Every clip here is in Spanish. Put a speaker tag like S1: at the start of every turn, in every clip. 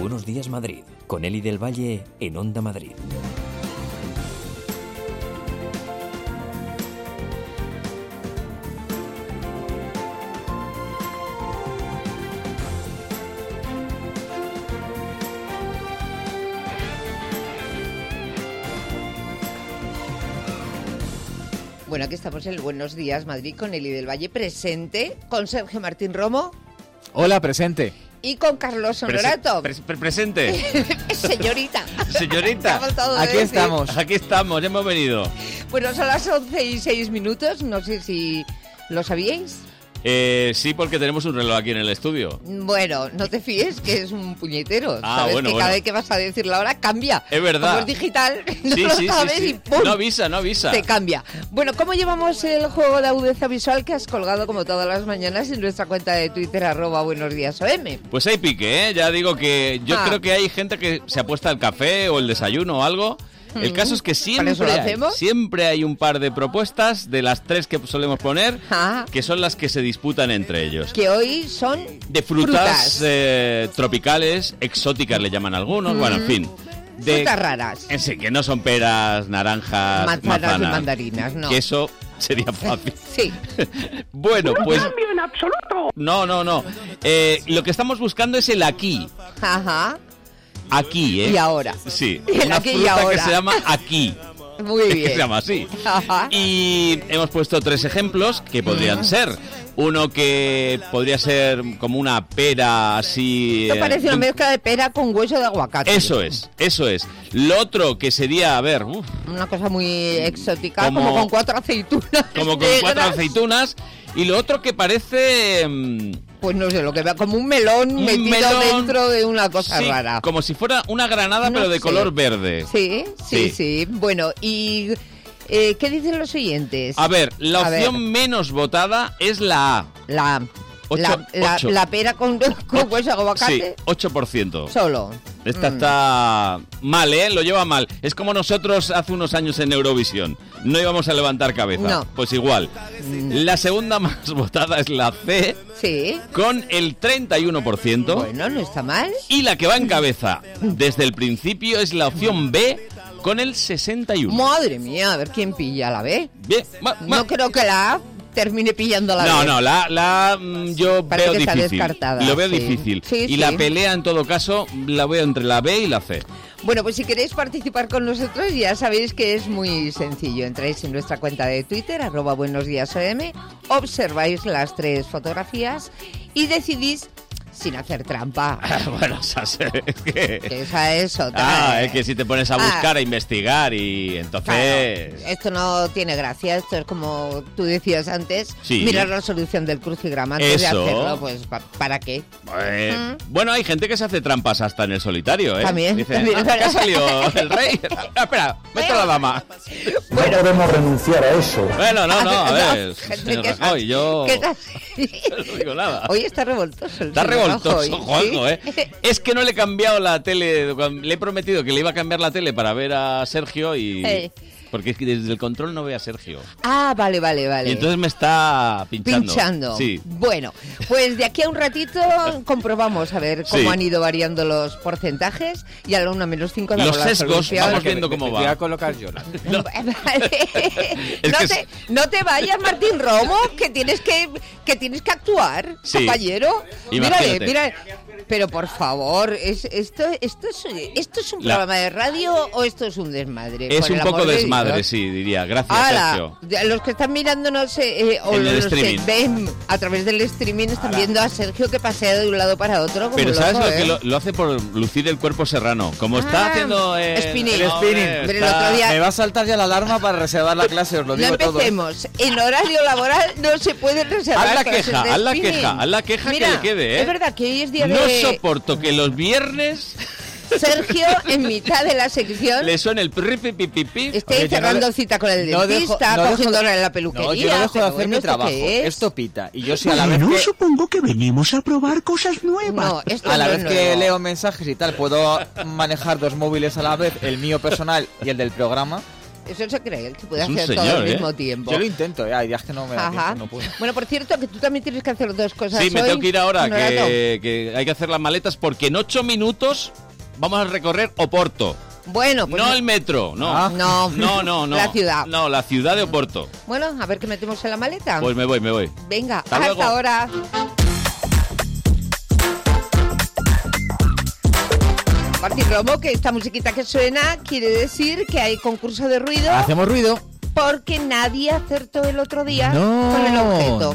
S1: Buenos Días Madrid, con Eli del Valle en Onda Madrid.
S2: Bueno, aquí estamos en el Buenos Días Madrid con Eli del Valle presente, con Sergio Martín Romo.
S3: Hola, presente.
S2: Y con Carlos Honorato.
S4: Presente.
S2: Señorita.
S4: Señorita.
S3: Aquí estamos.
S4: Aquí estamos, ya hemos venido.
S2: Bueno, son las 11:06, no sé si lo sabíais.
S4: Sí, porque tenemos un reloj aquí en el estudio.
S2: Bueno, no te fíes que es un puñetero.
S4: Ah,
S2: sabes
S4: bueno,
S2: que cada vez que vas a decir la hora cambia.
S4: Es verdad.
S2: Como es digital, no lo sabes y ¡pum!
S4: No avisa.
S2: Te cambia. Bueno, ¿cómo llevamos el juego de agudeza visual que has colgado como todas las mañanas en nuestra cuenta de Twitter, @buenosdiasOM?
S4: Pues hay pique, ¿eh? Ya digo que yo creo que hay gente que se apuesta al café o el desayuno o algo. El caso es que siempre hay un par de propuestas de las 3 que solemos poner, que son las que se disputan entre ellos.
S2: Que hoy son
S4: de frutas. Tropicales, exóticas le llaman algunos, bueno, en fin.
S2: Frutas raras.
S4: Sí, que no son peras, naranjas,
S2: manzanas y mandarinas, no.
S4: Que eso sería fácil.
S2: Sí.
S4: Bueno, pues...
S5: No cambio en absoluto.
S4: No. Lo que estamos buscando es el aquí.
S2: Ajá.
S4: Aquí, ¿eh?
S2: Y ahora.
S4: Sí,
S2: una
S4: fruta
S2: y ahora.
S4: que se llama aquí.
S2: Muy bien.
S4: Que se llama así.
S2: Ajá.
S4: Y hemos puesto 3 ejemplos que podrían ser. Uno que podría ser como una pera así...
S2: Esto parece una mezcla de pera con hueso de aguacate.
S4: Eso es. Lo otro que sería,
S2: una cosa muy exótica, como con 4 aceitunas.
S4: Como con 4 aceitunas. Y lo otro que parece...
S2: Pues no sé, lo que vea como un melón metido dentro de una cosa rara.
S4: Como si fuera una granada, pero de color verde.
S2: Sí. Bueno, y ¿qué dicen los oyentes?
S4: A ver, la opción menos votada es la A.
S2: La A. La pera con hueso de aguacate.
S4: Sí, 8%.
S2: Solo.
S4: Esta está mal, ¿eh? Lo lleva mal. Es como nosotros hace unos años en Eurovisión. No íbamos a levantar cabeza.
S2: No.
S4: Pues igual. La segunda más votada es la C.
S2: Sí.
S4: Con el 31%.
S2: Bueno, no está mal.
S4: Y la que va en cabeza desde el principio es la opción B con el 61%.
S2: Madre mía, a ver quién pilla la B.
S4: Bien.
S2: No creo que la A termine pillando la B.
S4: No, la yo
S2: parece
S4: veo
S2: que
S4: difícil.
S2: Está descartada.
S4: Lo veo difícil. Y la pelea, en todo caso, la veo entre la B y la C.
S2: Bueno, pues si queréis participar con nosotros, ya sabéis que es muy sencillo. Entráis en nuestra cuenta de Twitter, @buenosdiasom, observáis las 3 fotografías y decidís, sin hacer trampa.
S4: Bueno, es que
S2: esa es otra.
S4: Es que si te pones a buscar, a investigar y entonces...
S2: Claro, esto no tiene gracia, esto es como tú decías antes, mirar la solución del crucigrama antes de hacerlo, pues ¿para qué?
S4: Bueno, hay gente que se hace trampas hasta en el solitario, ¿eh?
S2: También.
S4: Dice, ¿qué ha salido el rey? Espera, meto la dama.
S5: Bueno, no podemos renunciar a eso.
S4: Bueno, a ver, señor Rajoy, yo...
S2: No
S4: digo nada.
S2: Hoy está revoltoso.
S4: Está revoltoso, Juanjo, ¿eh? Es que no le he cambiado la tele, le he prometido que le iba a cambiar la tele para ver a Sergio y... Porque es que desde el control no ve a Sergio.
S2: Ah, vale.
S4: Y entonces me está pinchando.
S2: Sí. Bueno, pues de aquí a un ratito comprobamos a ver cómo han ido variando los porcentajes y a la 1-5
S4: los sesgos, vamos viendo cómo va.
S3: Voy a colocar yo.
S2: No te vayas, Martín Romo, que tienes que actuar, compañero. Mírale. Pero por favor, ¿esto es un programa de radio o esto es un desmadre?
S4: Es un poco desmadre, sí, diría. Gracias, Sergio.
S2: Los que están mirándonos o los que ven a través del streaming están viendo a Sergio que pasea de un lado para otro. Como
S4: pero
S2: loco,
S4: ¿sabes lo que lo hace por lucir el cuerpo serrano? Como está haciendo
S2: spinning.
S3: El otro día... Me va a saltar ya la alarma para reservar la clase, os lo digo todo.
S2: No empecemos. En horario laboral no se puede reservar clases de spinning.
S4: Haz la queja
S2: Mira,
S4: que le quede, ¿eh?
S2: Es verdad que hoy es día de...
S4: No soporto que los viernes...
S2: Sergio, en mitad de la sección,
S4: le suena el pipi.
S2: estoy cerrando cita con el dentista, cogiéndole la peluquería.
S3: No, yo no dejo de hacer mi trabajo. Esto pita. Y yo sí a la vez que...
S5: supongo que venimos a probar cosas nuevas.
S2: No, esto
S3: a la vez que
S2: no.
S3: leo mensajes y tal, puedo manejar 2 móviles a la vez, el mío personal y el del programa.
S2: Eso se cree, que puede hacer todo al mismo tiempo.
S3: Yo lo intento, hay días que no me da tiempo, no puedo.
S2: Bueno, por cierto, que tú también tienes que hacer 2 cosas
S4: Sí,
S2: hoy.
S4: me tengo que ir ahora, que hay que hacer las maletas porque en 8 minutos vamos a recorrer Oporto.
S2: Bueno, pues
S4: no el metro, no. No.
S2: La ciudad.
S4: No, la ciudad de Oporto.
S2: Bueno, a ver qué metemos en la maleta.
S4: Pues me voy.
S2: Venga, hasta ahora. Martín Romo, que esta musiquita que suena quiere decir que hay concurso de ruido.
S3: Hacemos ruido.
S2: Porque nadie acertó el otro día con el objeto.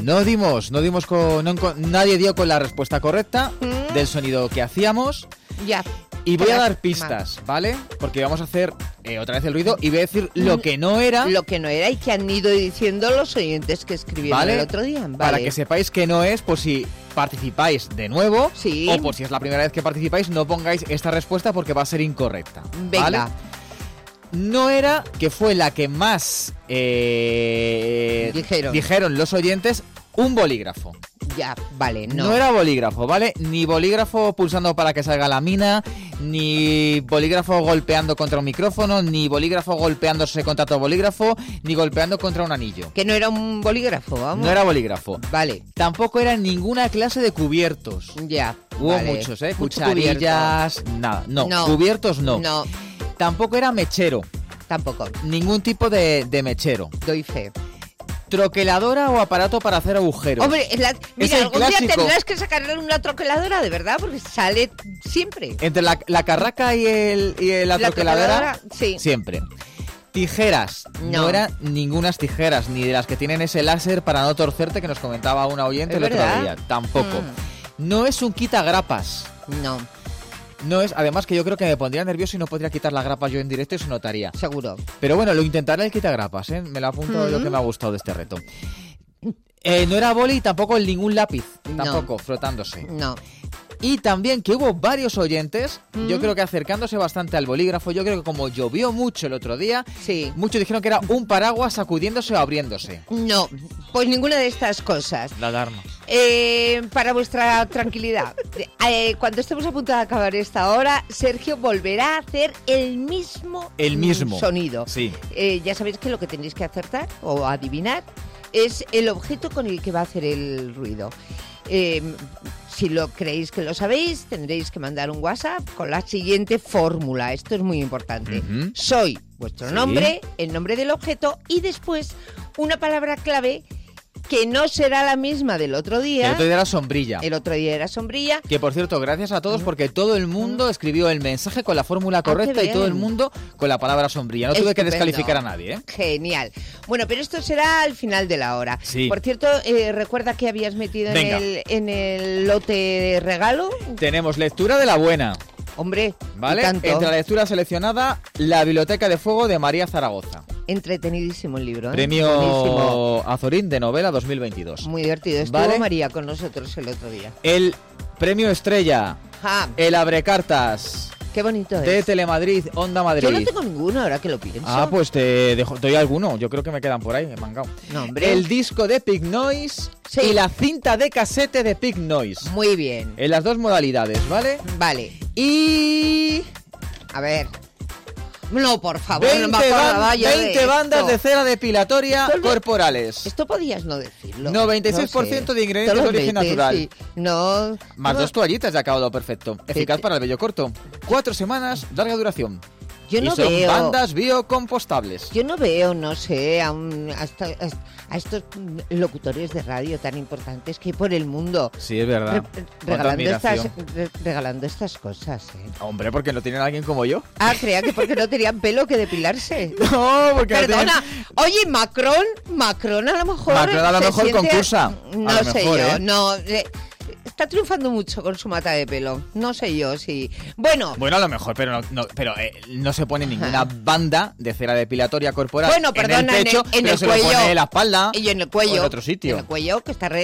S3: Nadie dio con la respuesta correcta del sonido que hacíamos.
S2: Ya.
S3: Y voy a dar pistas, ¿vale? Porque vamos a hacer otra vez el ruido y voy a decir lo que no era.
S2: Lo que no era y que han ido diciendo los oyentes que escribieron el otro día. Vale.
S3: Para que sepáis que no es, por si participáis de nuevo,
S2: sí.
S3: O por si es la primera vez que participáis, no pongáis esta respuesta porque va a ser incorrecta.
S2: Venga.
S3: ¿Vale? No era, que fue la que más dijeron los oyentes, un bolígrafo.
S2: Ya, vale, no.
S3: No era bolígrafo, ¿vale? Ni bolígrafo pulsando para que salga la mina, ni bolígrafo golpeando contra un micrófono, ni bolígrafo golpeándose contra otro bolígrafo, ni golpeando contra un anillo.
S2: Que no era un bolígrafo, vamos.
S3: No era bolígrafo.
S2: Vale.
S3: Tampoco era ninguna clase de cubiertos.
S2: Ya.
S3: Hubo muchos, cucharillas, nada. No, cubiertos no.
S2: No.
S3: Tampoco era mechero.
S2: Tampoco.
S3: Ningún tipo de mechero.
S2: Doy fe.
S3: Troqueladora o aparato para hacer agujeros.
S2: Hombre, mira, algún día tendrás que sacarle una troqueladora, de verdad, porque sale siempre.
S3: Entre la carraca y la troqueladora,
S2: sí.
S3: Siempre. Tijeras. No eran ningunas tijeras, ni de las que tienen ese láser para no torcerte que nos comentaba una oyente el otro día. Tampoco. No es un quitagrapas. No es, además que yo creo que me pondría nervioso y no podría quitar las grapas yo en directo y se notaría.
S2: Seguro.
S3: Pero bueno, lo intentaré el quitagrapas, ¿eh? Me lo apunto yo que me ha gustado de este reto. No era boli y tampoco ningún lápiz, tampoco, frotándose.
S2: No.
S3: Y también que hubo varios oyentes, yo creo que acercándose bastante al bolígrafo, yo creo que como llovió mucho el otro día, muchos dijeron que era un paraguas sacudiéndose o abriéndose.
S2: No, pues ninguna de estas cosas.
S3: La alarma.
S2: Para vuestra tranquilidad, cuando estemos a punto de acabar esta hora, Sergio volverá a hacer el mismo sonido.
S3: Sí.
S2: Ya sabéis que lo que tenéis que acertar o adivinar es el objeto con el que va a hacer el ruido. Si lo creéis que lo sabéis, tendréis que mandar un WhatsApp con la siguiente fórmula. Esto es muy importante. Soy vuestro nombre, el nombre del objeto y después una palabra clave que no será la misma del otro día.
S3: El otro día era sombrilla.
S2: El otro día era sombrilla.
S3: Que por cierto, gracias a todos porque todo el mundo escribió el mensaje con la fórmula correcta y todo el mundo con la palabra sombrilla. No tuve que descalificar a nadie, ¿eh?
S2: Genial. Bueno, pero esto será al final de la hora.
S3: Sí.
S2: Por cierto, recuerda que habías metido en el lote de regalo.
S3: Tenemos lectura de la buena.
S2: Hombre,
S3: ¿vale? Entre la lectura seleccionada, La Biblioteca de Fuego de María Zaragoza.
S2: Entretenidísimo el libro, ¿eh?
S3: Premio
S2: buenísimo.
S3: Azorín de novela 2022.
S2: Muy divertido. Estuvo María con nosotros el otro día.
S3: El premio Estrella. El Abrecartas.
S2: Qué bonito es.
S3: De Telemadrid, Onda Madrid.
S2: Yo no tengo ninguno, ahora que lo pienso.
S3: Pues te doy alguno. Yo creo que me quedan por ahí, mangao.
S2: No, hombre.
S3: El disco de Pig Noise y la cinta de casete de Pig Noise.
S2: Muy bien.
S3: En las dos modalidades, ¿vale?
S2: Vale.
S3: Y...
S2: A ver... No, por favor, no me acordaba
S3: 20 bandas de cera depilatoria corporales.
S2: Esto podías no decirlo.
S3: 96% de ingredientes de origen natural.
S2: Sí. No.
S3: Más 2 toallitas de acabado perfecto. Eficaz para el vello corto. 4 semanas, larga duración.
S2: Yo no
S3: son
S2: veo
S3: bandas biocompostables.
S2: Yo no veo, no sé, a estos locutores de radio tan importantes que hay por el mundo.
S3: Sí, es verdad.
S2: Regalando estas cosas, ¿eh?
S3: Hombre, porque no tienen a alguien como yo.
S2: Creía que porque no tenían pelo que depilarse.
S3: No, porque
S2: Perdona.
S3: No tienen...
S2: Oye, Macron a lo mejor...
S3: Macron a lo mejor concursa.
S2: No sé yo, no... Está triunfando mucho con su mata de pelo. No sé yo si... Bueno,
S3: a lo mejor, pero no se pone ninguna banda de cera depilatoria corporal.
S2: Bueno, perdona,
S3: en el pecho,
S2: en el
S3: se
S2: cuello.
S3: Lo pone en la espalda
S2: y en el cuello.
S3: O en otro sitio.
S2: En el cuello, que está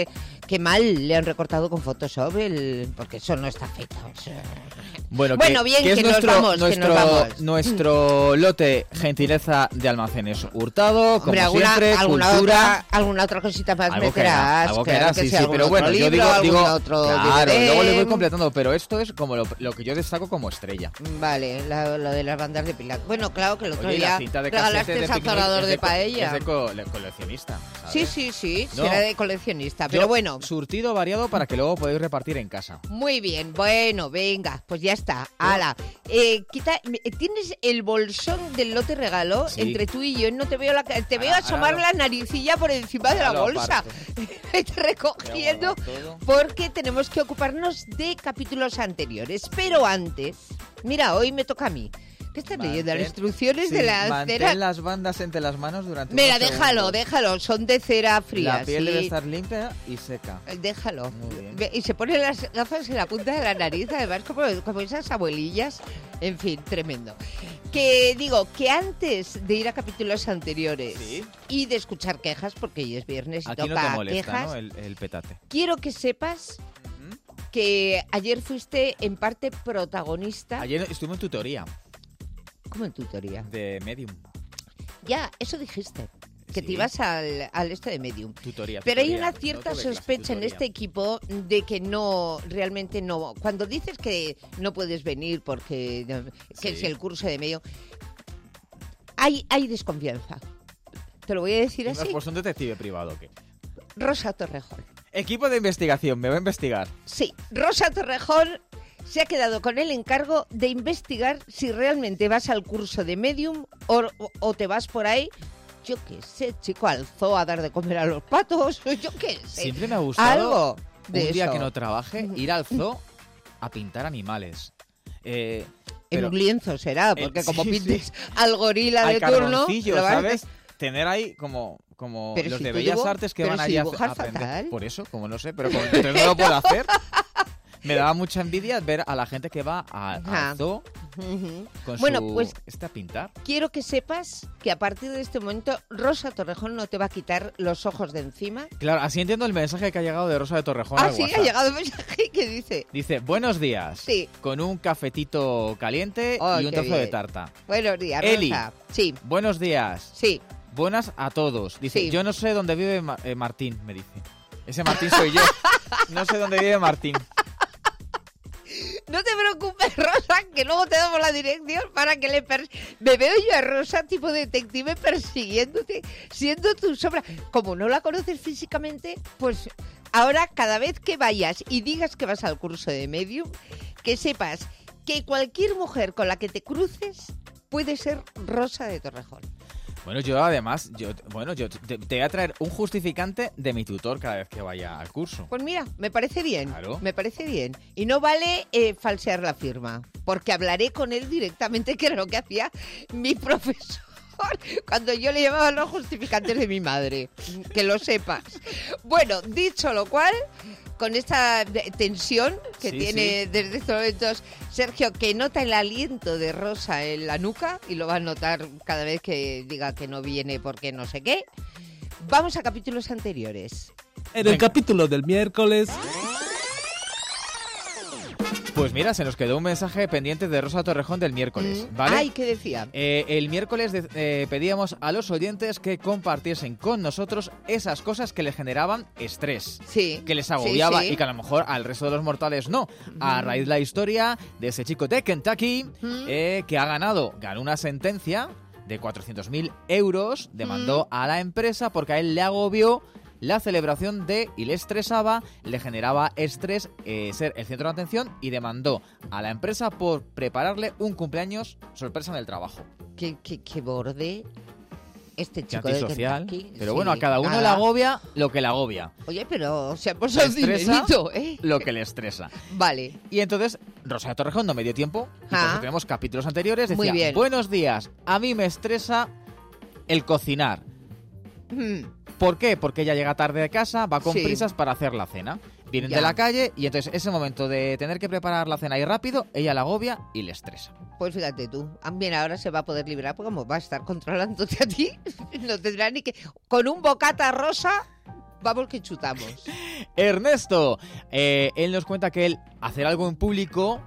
S2: Qué mal le han recortado con Photoshop porque eso no está feito.
S3: Bueno,
S2: bien, que nos vamos.
S3: Nuestro lote, gentileza de Almacenes Hurtado, como siempre, cultura...
S2: Alguna otra cosita más meterás.
S3: Algo que harás, sí, pero bueno,
S2: libro,
S3: yo digo
S2: claro,
S3: luego le voy completando, pero esto es como lo que yo destaco como estrella.
S2: Vale, lo de las bandas de Pilar. Bueno, claro que el otro día
S3: regalaste
S2: sazonador de paella.
S3: Es de coleccionista, ¿sabes?
S2: Sí, será de coleccionista, pero bueno.
S3: Surtido variado para que luego podáis repartir en casa.
S2: Muy bien, bueno, venga, pues ya está. ¡Hala! ¿Tienes el bolsón del lote regalo? Sí. Entre tú y yo no te veo te veo asomar la naricilla por encima de la bolsa. Vete recogiendo porque tenemos que ocuparnos de capítulos anteriores. Pero antes, mira, hoy me toca a mí. ¿Qué estás leyendo? Las instrucciones de la
S3: mantén
S2: cera.
S3: Las bandas entre las manos durante
S2: Mira, déjalo, son de cera fría.
S3: La piel debe estar limpia y seca.
S2: Déjalo. Y se ponen las gafas en la punta de la nariz, además como esas abuelillas. En fin, tremendo. Que digo, que antes de ir a capítulos anteriores y de escuchar quejas, porque hoy es viernes y
S3: aquí
S2: toca
S3: no te molesta,
S2: quejas,
S3: ¿no? El petate.
S2: Quiero que sepas que ayer fuiste en parte protagonista.
S3: Ayer estuvimos en tutoría.
S2: ¿Cómo en tutoría?
S3: De Medium.
S2: Ya, eso dijiste. Que te ibas al esto de Medium.
S3: Tutoría.
S2: Pero hay una cierta sospecha en este equipo de que realmente no. Cuando dices que no puedes venir porque es el curso de Medium, hay desconfianza. Te lo voy a decir así.
S3: Pues un detective privado, ¿qué?
S2: Rosa Torrejón.
S3: Equipo de investigación, me va a investigar.
S2: Sí, Rosa Torrejón se ha quedado con el encargo de investigar si realmente vas al curso de Medium o te vas por ahí, yo qué sé, chico, al zoo a dar de comer a los patos, yo qué sé.
S3: Siempre me ha gustado
S2: algo de
S3: un día
S2: eso.
S3: Que no trabaje, ir al zoo a pintar animales.
S2: En un lienzo será, porque como pintes al gorila de turno...
S3: ¿sabes? Tener ahí como los de Bellas Artes que van allá a aprender.
S2: Fatal.
S3: Por eso, como no sé, pero como entonces no lo puedo hacer. Me daba mucha envidia ver a la gente que va al zoo con
S2: pues
S3: a pintar.
S2: Quiero que sepas que a partir de este momento Rosa Torrejón no te va a quitar los ojos de encima.
S3: Claro, así entiendo el mensaje que ha llegado de Rosa de Torrejón al
S2: sí,
S3: WhatsApp.
S2: Ha llegado un mensaje que dice...
S3: Dice, buenos días, con un cafetito caliente y un trozo de tarta.
S2: Buenos días,
S3: Eli,
S2: Rosa. Sí.
S3: Buenos días.
S2: Sí.
S3: Buenas a todos. Dice, yo no sé dónde vive Martín, me dice. Ese Martín soy yo. No sé dónde vive Martín.
S2: No te preocupes, Rosa, que luego te damos la dirección para que me veo yo a Rosa, tipo detective, persiguiéndote, siendo tu sombra. Como no la conoces físicamente, pues ahora cada vez que vayas y digas que vas al curso de Medium, que sepas que cualquier mujer con la que te cruces puede ser Rosa de Torrejón.
S3: Bueno, yo además, te voy a traer un justificante de mi tutor cada vez que vaya al curso.
S2: Pues mira, me parece bien,
S3: claro.
S2: Me parece bien. Y no vale falsear la firma, porque hablaré con él directamente, que era lo que hacía mi profesor cuando yo le llevaba los justificantes de mi madre, que lo sepas. Bueno, dicho lo cual, con esta tensión que tiene desde estos momentos Sergio, que nota el aliento de Rosa en la nuca, y lo va a notar cada vez que diga que no viene porque no sé qué, vamos a capítulos anteriores.
S6: En el capítulo del miércoles...
S3: Pues mira, se nos quedó un mensaje pendiente de Rosa Torrejón del miércoles, ¿vale?
S2: Ay, ¿qué decía?
S3: El miércoles pedíamos a los oyentes que compartiesen con nosotros esas cosas que les generaban estrés, que les agobiaba y que a lo mejor al resto de los mortales no. A raíz de la historia de ese chico de Kentucky que ganó una sentencia de 400.000 euros, demandó a la empresa porque a él le agobió la celebración y le estresaba, le generaba estrés ser el centro de atención, y demandó a la empresa por prepararle un cumpleaños sorpresa en el trabajo.
S2: Qué borde este chico
S3: antisocial,
S2: de Kentucky.
S3: Pero bueno, a cada uno le agobia lo que le agobia.
S2: Oye, pero se ha puesto el dinerito,
S3: lo que le estresa.
S2: Vale.
S3: Y entonces, Rosa Torrejón no me dio tiempo, y por eso tenemos capítulos anteriores, decía,
S2: muy bien.
S3: Buenos días, a mí me estresa el cocinar. ¿Por qué? Porque ella llega tarde de casa, va con prisas para hacer la cena. Vienen de la calle y entonces ese momento de tener que preparar la cena ahí rápido, ella la agobia y le estresa.
S2: Pues fíjate tú, también ahora se va a poder librar porque como va a estar controlándote a ti, no tendrá ni que... Con un bocata rosa Vamos que chutamos.
S3: Ernesto, él nos cuenta que él hacer algo en público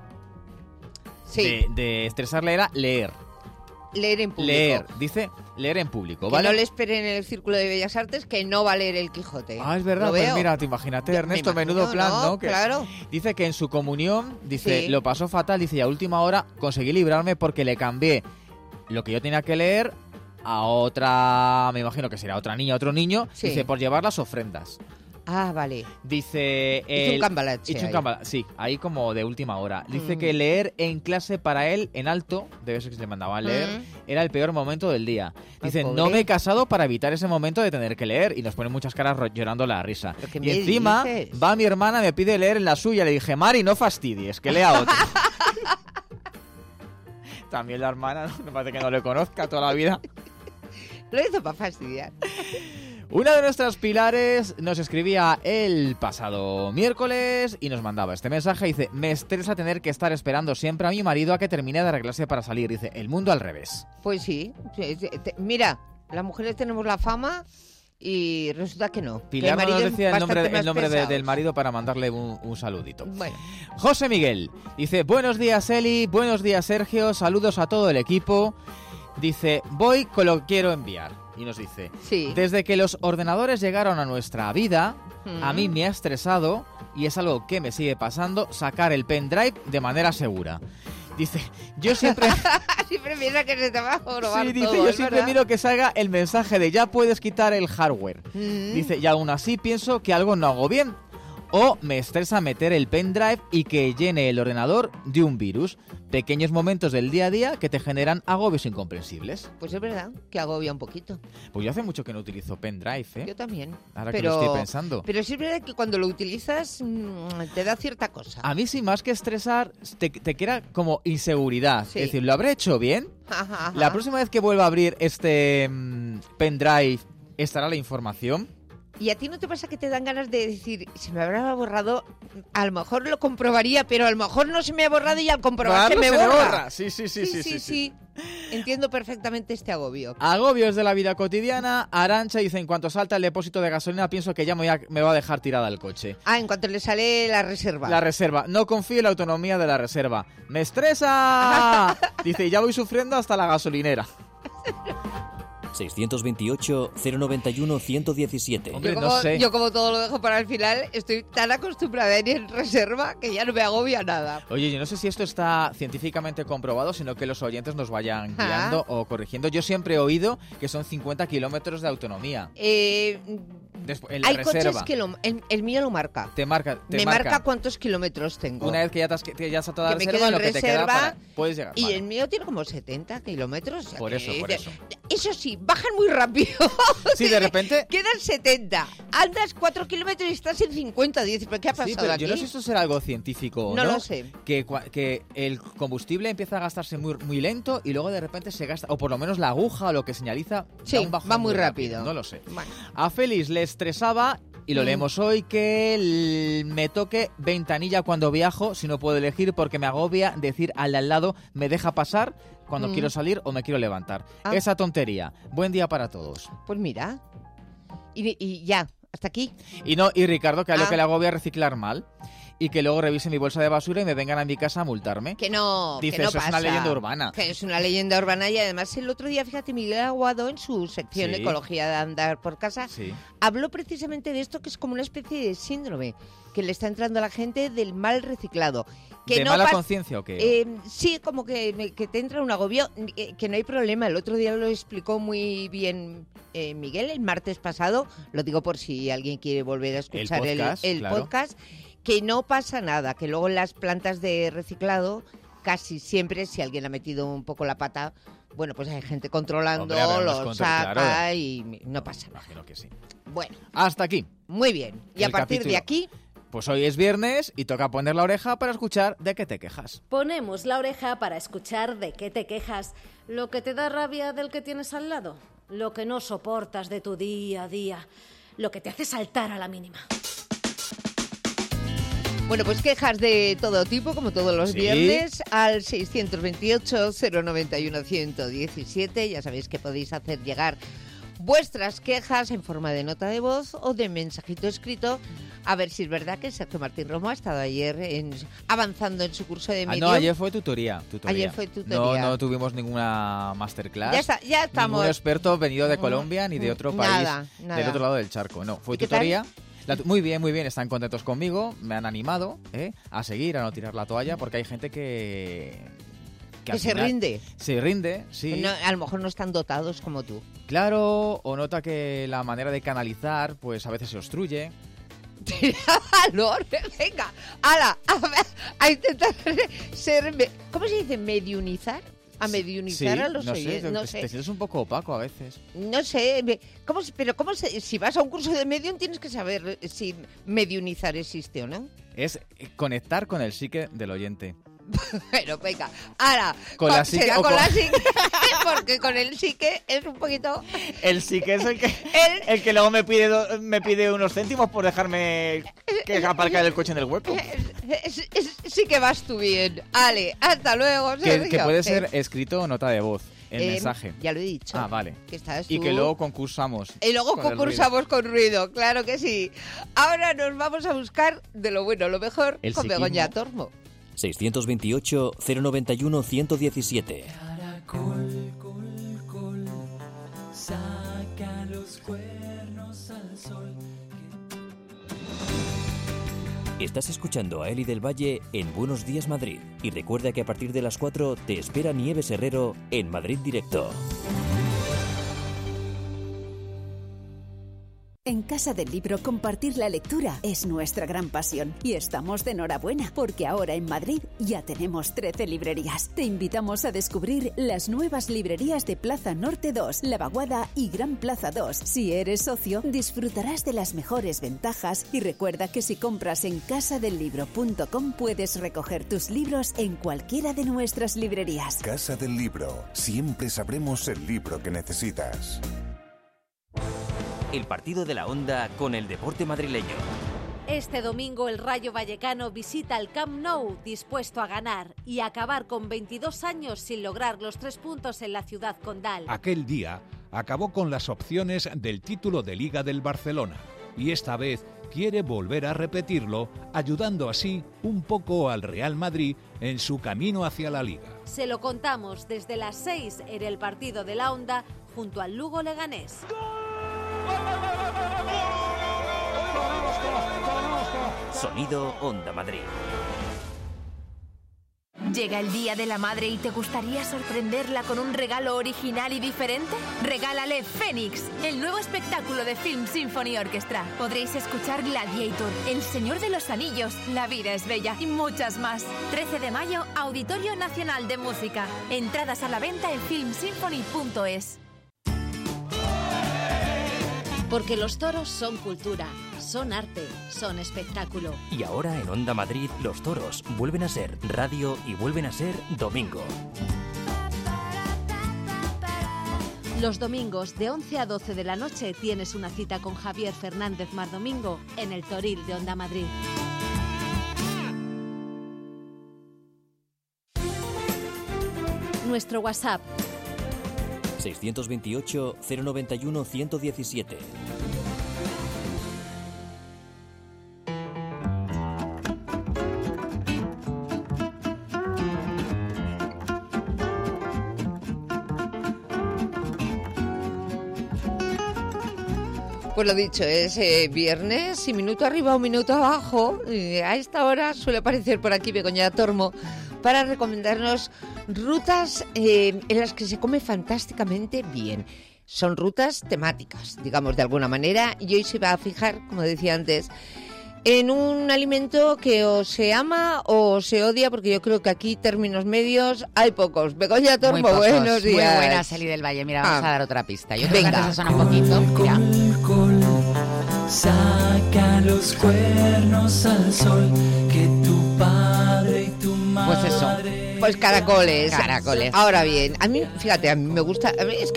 S3: de estresarle era leer.
S2: Leer en público.
S3: Dice leer en público,
S2: ¿vale? Que no le esperen en el Círculo de Bellas Artes, que no va a leer el Quijote.
S3: Ah, es verdad, pues mira, te imagínate, Ernesto, menudo plan, ¿no? Que
S2: claro.
S3: Dice que en su comunión, lo pasó fatal, dice, y a última hora conseguí librarme porque le cambié lo que yo tenía que leer a otra, me imagino que será otra niña, otro niño, dice, por llevar las ofrendas.
S2: Ah, vale.
S3: Dice...
S2: Hizo un cambalache.
S3: Sí, ahí como de última hora. Dice que leer en clase para él, en alto, debe ser que se le mandaba a leer, era el peor momento del día. Dice, no me he casado para evitar ese momento de tener que leer. Y nos pone muchas caras llorando la risa. Y encima va mi hermana, me pide leer en la suya. Le dije, Mari, no fastidies, que lea otro. También la hermana, me parece que no le conozca toda la vida.
S2: Lo hizo para fastidiar.
S3: Una de nuestras pilares nos escribía el pasado miércoles y nos mandaba este mensaje. Dice, me estresa tener que estar esperando siempre a mi marido a que termine de arreglarse para salir. Dice, el mundo al revés.
S2: Pues sí. Mira, las mujeres tenemos la fama y resulta que no.
S3: Pilar no nos decía el nombre del marido para mandarle un saludito.
S2: Bueno.
S3: José Miguel dice, buenos días Eli, buenos días Sergio, saludos a todo el equipo. Dice, voy con lo que quiero enviar. Y nos dice, desde que los ordenadores llegaron a nuestra vida, a mí me ha estresado, y es algo que me sigue pasando, sacar el pendrive de manera segura. Dice, yo siempre...
S2: siempre piensa que se te va a robar
S3: Sí, dice,
S2: todo,
S3: yo siempre miro que salga el mensaje de ya puedes quitar el hardware. Dice, y aún así pienso que algo no hago bien. O me estresa meter el pendrive y que llene el ordenador de un virus. Pequeños momentos del día a día que te generan agobios incomprensibles.
S2: Pues es verdad, que agobia un poquito.
S3: Pues yo hace mucho que no utilizo pendrive, ¿eh?
S2: Yo también.
S3: Ahora que lo estoy pensando.
S2: Pero sí es verdad que cuando lo utilizas te da cierta cosa.
S3: A mí sí, más que estresar, te crea como inseguridad. Sí. Es decir, ¿lo habré hecho bien?
S2: Ajá.
S3: La próxima vez que vuelva a abrir este pendrive, ¿estará la información?
S2: ¿Y a ti no te pasa que te dan ganas de decir, se me habrá borrado? A lo mejor lo comprobaría, pero a lo mejor no se me ha borrado y al comprobar se me borra. Sí. Entiendo perfectamente este agobio.
S3: Agobios de la vida cotidiana. Arantxa dice, en cuanto salta el depósito de gasolina, pienso que ya me va a dejar tirada el coche.
S2: Ah, en cuanto le sale la reserva.
S3: La reserva. No confío en la autonomía de la reserva. ¡Me estresa! Dice, ya voy sufriendo hasta la gasolinera.
S1: 628-091-117.
S3: Hombre, no sé.
S2: Yo como todo lo dejo para el final, estoy tan acostumbrada a ir en reserva que ya no me agobia nada.
S3: Oye, yo no sé si esto está científicamente comprobado, sino que los oyentes nos vayan guiando o corrigiendo. Yo siempre he oído que son 50 kilómetros de autonomía. En la
S2: hay
S3: reserva.
S2: Coches que el mío lo marca.
S3: Me
S2: marca cuántos kilómetros tengo.
S3: Una vez que ya está toda la reserva, lo que te queda puedes llegar.
S2: Y el mío tiene como 70 kilómetros.
S3: Por eso.
S2: Eso sí, bajan muy rápido.
S3: Sí, de repente...
S2: Quedan 70. Andas 4 kilómetros y estás en 50. Dices, ¿pero qué ha pasado
S3: sí, pero
S2: aquí?
S3: Yo no sé si esto será algo científico o no.
S2: No lo sé.
S3: Que el combustible empieza a gastarse muy lento y luego de repente se gasta, o por lo menos la aguja o lo que señaliza,
S2: va muy rápido.
S3: No lo sé.
S2: Bueno.
S3: A Félix le estresaba... Y lo leemos hoy, que me toque ventanilla cuando viajo, si no puedo elegir, porque me agobia decir al de al lado, me deja pasar cuando quiero salir o me quiero levantar. Esa tontería. Buen día para todos.
S2: Pues mira, y ya, hasta aquí.
S3: Y Ricardo, que a lo que le agobia reciclar mal. Y que luego revise mi bolsa de basura y me vengan a mi casa a multarme.
S2: Que no,
S3: dice,
S2: que no
S3: eso
S2: pasa.
S3: Es una leyenda urbana.
S2: Que es una leyenda urbana y además el otro día, fíjate, Miguel Aguado en su sección Ecología de Andar por Casa habló precisamente de esto que es como una especie de síndrome que le está entrando a la gente del mal reciclado. Que
S3: ¿De
S2: no
S3: mala conciencia o qué?
S2: Sí, como que te entra un agobio, que no hay problema. El otro día lo explicó muy bien Miguel el martes pasado, lo digo por si alguien quiere volver a escuchar el podcast. Que no pasa nada, que luego en las plantas de reciclado, casi siempre, si alguien ha metido un poco la pata, bueno, pues hay gente controlando, lo saca y no pasa nada.
S3: Imagino que sí.
S2: Bueno.
S3: Hasta aquí.
S2: Muy bien. Y a partir de aquí...
S3: Pues hoy es viernes y toca poner la oreja para escuchar de qué te quejas.
S7: Ponemos la oreja para escuchar de qué te quejas. Lo que te da rabia del que tienes al lado, lo que no soportas de tu día a día, lo que te hace saltar a la mínima.
S2: Bueno, pues quejas de todo tipo, como todos los viernes, al 628-091-117. Ya sabéis que podéis hacer llegar vuestras quejas en forma de nota de voz o de mensajito escrito. A ver si es verdad que Sergio Martín Romo ha estado ayer avanzando en su curso de Medium.
S3: No, ayer fue tutoría.
S2: Ayer fue tutoría.
S3: No tuvimos ninguna masterclass.
S2: Ya estamos.
S3: Ningún experto venido de Colombia ni de otro país del otro lado del charco. No, fue tutoría. Muy bien, están contentos conmigo, me han animado a seguir, a no tirar la toalla, porque hay gente que
S2: se rinde.
S3: Se rinde, sí.
S2: No, a lo mejor no están dotados como tú.
S3: Claro, o nota que la manera de canalizar, pues a veces se obstruye.
S2: Valor, venga, a intentar ser, ¿cómo se dice? Mediunizar. A mediunizar a los oyentes. No sé.
S3: Te sientes un poco opaco a veces.
S2: No sé, si vas a un curso de medium tienes que saber si mediunizar existe o no.
S3: Es conectar con el psique del oyente.
S2: Bueno, venga, ahora
S3: con la psique,
S2: será con la psique, porque con el psique es un poquito.
S3: El psique es el que luego me pide unos céntimos por dejarme que aparcar el coche en el hueco.
S2: Sí que vas tú bien. Ale, hasta luego, Sergio.
S3: Que puede ser escrito o nota de voz. El mensaje.
S2: Ya lo he dicho.
S3: Ah, vale.
S2: Que estás tú.
S3: Y que luego concursamos.
S2: Y luego concursamos con ruido, claro que sí. Ahora nos vamos a buscar de lo bueno, lo mejor con Begoña Tormo.
S1: 628 091 117.
S8: Caracol, col, saca los cuernos al sol.
S1: Estás escuchando a Eli del Valle en Buenos Días Madrid. Y recuerda que a partir de las 4 te espera Nieves Herrero en Madrid Directo.
S9: En Casa del Libro compartir la lectura es nuestra gran pasión y estamos de enhorabuena porque ahora en Madrid ya tenemos 13 librerías. Te invitamos a descubrir las nuevas librerías de Plaza Norte 2, La Vaguada y Gran Plaza 2. Si eres socio, disfrutarás de las mejores ventajas y recuerda que si compras en casadellibro.com puedes recoger tus libros en cualquiera de nuestras librerías.
S10: Casa del Libro. Siempre sabremos el libro que necesitas.
S1: El partido de la Onda con el deporte madrileño.
S7: Este domingo el Rayo Vallecano visita el Camp Nou dispuesto a ganar y acabar con 22 años sin lograr los 3 puntos en la ciudad condal.
S11: Aquel día acabó con las opciones del título de Liga del Barcelona y esta vez quiere volver a repetirlo, ayudando así un poco al Real Madrid en su camino hacia la Liga.
S7: Se lo contamos desde las 6 en el partido de la Onda junto al Lugo Leganés.
S1: Sonido Onda Madrid.
S12: ¿Llega el Día de la Madre y te gustaría sorprenderla con un regalo original y diferente? Regálale Fénix, el nuevo espectáculo de Film Symphony Orchestra. Podréis escuchar Gladiator, El Señor de los Anillos, La vida es bella y muchas más. 13 de mayo, Auditorio Nacional de Música. Entradas a la venta en filmsymphony.es.
S7: Porque los toros son cultura, son arte, son espectáculo.
S1: Y ahora en Onda Madrid los toros vuelven a ser radio y vuelven a ser domingo.
S7: Los domingos de 11 a 12 de la noche tienes una cita con Javier Fernández Mardomingo en el Toril de Onda Madrid. Nuestro WhatsApp
S1: 628 091 117.
S2: Pues lo dicho, es viernes y minuto arriba o minuto abajo. A esta hora suele aparecer por aquí Begoña Tormo para recomendarnos rutas en las que se come fantásticamente bien. Son rutas temáticas, digamos de alguna manera, y hoy se va a fijar, como decía antes, en un alimento que o se ama o se odia, porque yo creo que aquí términos medios hay pocos. Begoña Tormo, buenos días.
S13: Muy buenas, Eli del Valle. Mira, vamos a dar otra pista. Yo creo
S2: venga.
S13: Que se suena un poquito. Mira.
S8: Saca los cuernos al sol, que tu padre y tu madre...
S13: Pues eso.
S2: Pues caracoles.
S13: Caracoles.
S2: Ahora bien, a mí, fíjate, a mí me gusta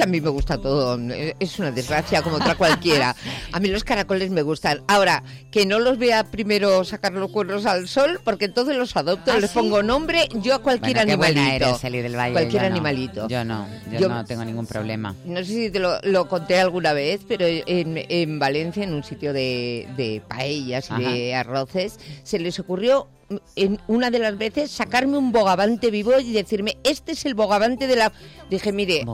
S2: todo. Es una desgracia como otra cualquiera. A mí los caracoles me gustan. Ahora, que no los vea primero sacar los cuernos al sol, porque entonces los adopto, les pongo nombre, yo a cualquier animalito.
S13: Qué buena eres, Eli del Valle.
S2: Cualquier animalito.
S13: Yo no tengo ningún problema.
S2: No sé si te lo conté alguna vez, pero en Valencia, en un sitio de paellas y de arroces, se les ocurrió en una de las veces sacarme un bogavante vivo y decirme, este es el bogavante de la... Dije, mire,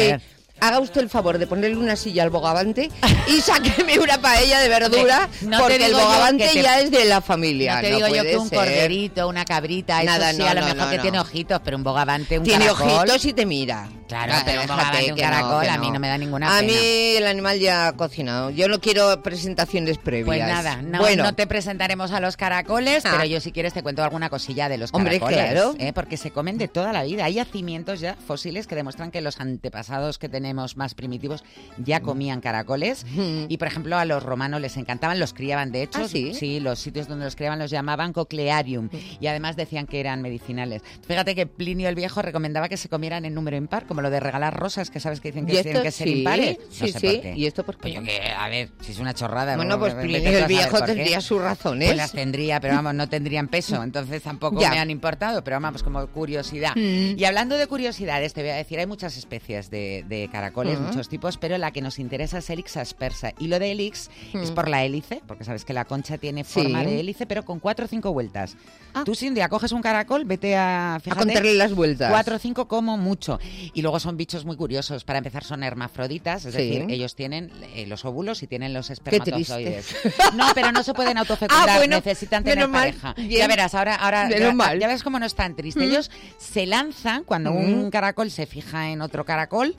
S2: haga usted el favor de ponerle una silla al bogavante y sáqueme una paella de verdura, porque el bogavante ya es de la familia.
S13: No te digo yo que un corderito, una cabrita, nada, eso sí, a lo mejor que tiene ojitos, pero un bogavante, un
S2: tiene
S13: caracol...
S2: Tiene ojitos y te mira.
S13: Claro, pero un bogavante, un caracol, a mí no me da ninguna pena.
S2: A mí el animal ya ha cocinado. Yo no quiero presentaciones previas.
S13: Pues nada, no te presentaremos a los caracoles, pero yo si quieres te cuento alguna cosilla de los caracoles.
S2: Hombre, claro.
S13: Porque se comen de toda la vida. Hay yacimientos ya fósiles que demuestran que los antepasados que tenemos más primitivos ya comían caracoles y por ejemplo a los romanos les encantaban, los criaban de hecho, sí, los sitios donde los criaban los llamaban coclearium y además decían que eran medicinales. Fíjate que Plinio el Viejo recomendaba que se comieran en número impar, como lo de regalar rosas, que sabes que dicen que tienen que ser impares.
S2: No sé por qué. ¿Y esto por qué?
S13: Pues a ver, si es una chorrada.
S2: Bueno, pues Plinio el Viejo tendría sus razones.
S13: Pues las tendría, pero vamos, no tendrían peso, entonces tampoco me han importado, pero vamos, como curiosidad. Y hablando de curiosidades, te voy a decir, hay muchas especies de caracoles, muchos tipos, pero la que nos interesa es Helix aspersa. Y lo de Helix es por la hélice, porque sabes que la concha tiene forma de hélice, pero con 4 o 5 vueltas. Tú si un día coges un caracol, vete a
S2: contarle las vueltas.
S13: 4 o 5 como mucho. Y luego son bichos muy curiosos. Para empezar son hermafroditas, es decir, ellos tienen los óvulos y tienen los espermatozoides. No, pero no se pueden autofecundar, necesitan tener pareja. Ya verás, ahora ya ves cómo no es tan triste. Ellos se lanzan, cuando un caracol se fija en otro caracol,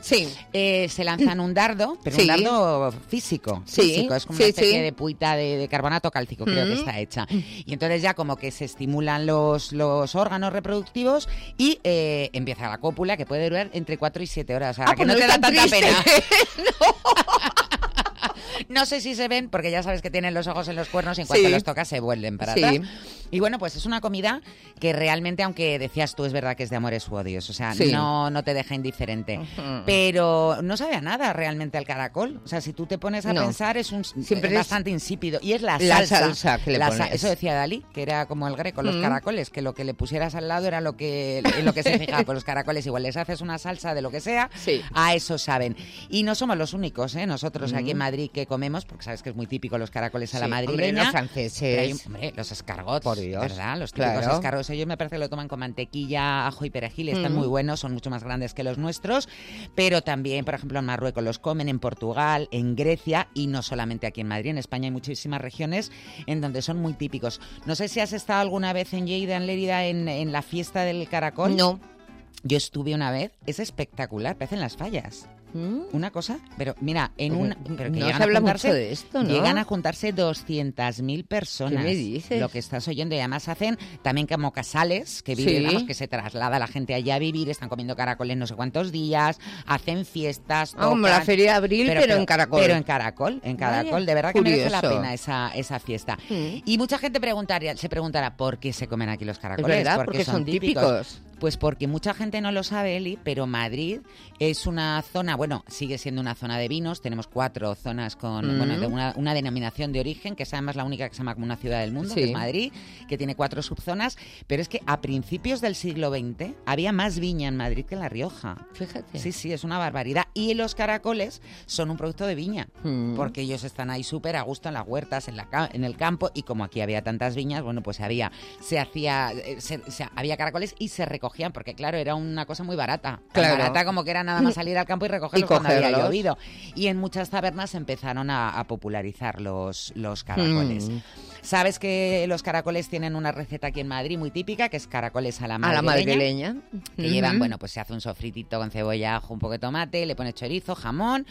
S13: se lanzan un dardo, pero un dardo físico. Es como una especie de puita de carbonato cálcico, creo que está hecha. Y entonces ya como que se estimulan los órganos reproductivos y empieza la cópula, que puede durar entre 4 y 7 horas. O sea, que no te da tanta pena. No sé si se ven, porque ya sabes que tienen los ojos en los cuernos y en cuanto los tocas se vuelven para atrás. Y bueno, pues es una comida que realmente, aunque decías tú, es verdad que es de amores u odios. O sea, no te deja indiferente. Pero no sabe a nada realmente al caracol. O sea, si tú te pones a pensar, es bastante insípido. Y es la salsa que le pones. Eso decía Dalí, que era como el Greco, los caracoles, que lo que le pusieras al lado era en lo que se fijaba. Pues los caracoles igual les haces una salsa de lo que sea, a eso saben. Y no somos los únicos, nosotros aquí en Madrid que comemos, porque sabes que es muy típico los caracoles a la madrileña.
S2: Hombre, los franceses.
S13: Los escargots, por Dios, ¿verdad? Los
S2: típicos
S13: escargots. Ellos me parece que lo toman con mantequilla, ajo y perejil. Están muy buenos, son mucho más grandes que los nuestros. Pero también, por ejemplo, en Marruecos los comen, en Portugal, en Grecia y no solamente aquí en Madrid. En España hay muchísimas regiones en donde son muy típicos. No sé si has estado alguna vez en Lleida, en Lérida, en la fiesta del caracol.
S2: No.
S13: Yo estuve una vez, es espectacular, parecen las fallas. Una cosa, pero mira, pero que
S2: no se habla mucho de esto, ¿no?
S13: Llegan a juntarse 200.000 personas.
S2: ¿Qué me dices?
S13: Lo que estás oyendo. Y además hacen también como casales, que viven, vamos, que se traslada la gente allá a vivir, están comiendo caracoles no sé cuántos días, hacen fiestas, tocan,
S2: como la Feria de Abril, pero en caracol.
S13: Pero en caracol, Vaya, de verdad que merece la pena esa fiesta. Y mucha gente se preguntará ¿por qué se comen aquí los caracoles?
S2: Es verdad, porque son típicos.
S13: Pues porque mucha gente no lo sabe, Eli, pero Madrid es una zona, bueno, sigue siendo una zona de vinos, tenemos 4 zonas con una denominación de origen, que es además la única que se llama como una ciudad del mundo, que es Madrid, que tiene 4 subzonas, pero es que a principios del siglo XX había más viña en Madrid que en La Rioja.
S2: Fíjate.
S13: Sí, es una barbaridad. Y los caracoles son un producto de viña, porque ellos están ahí súper a gusto en las huertas, en el campo, y como aquí había tantas viñas, bueno, pues había caracoles y se recogían, porque claro, era una cosa muy barata. Tan barata como que era nada más salir al campo y recogerlos cuando había llovido. Y en muchas tabernas empezaron a popularizar los caracoles. Sabes que los caracoles tienen una receta aquí en Madrid muy típica, que es caracoles a la madrileña. Que llevan, bueno, pues se hace un sofritito con cebolla, ajo, un poco de tomate, le pones chorizo, jamón,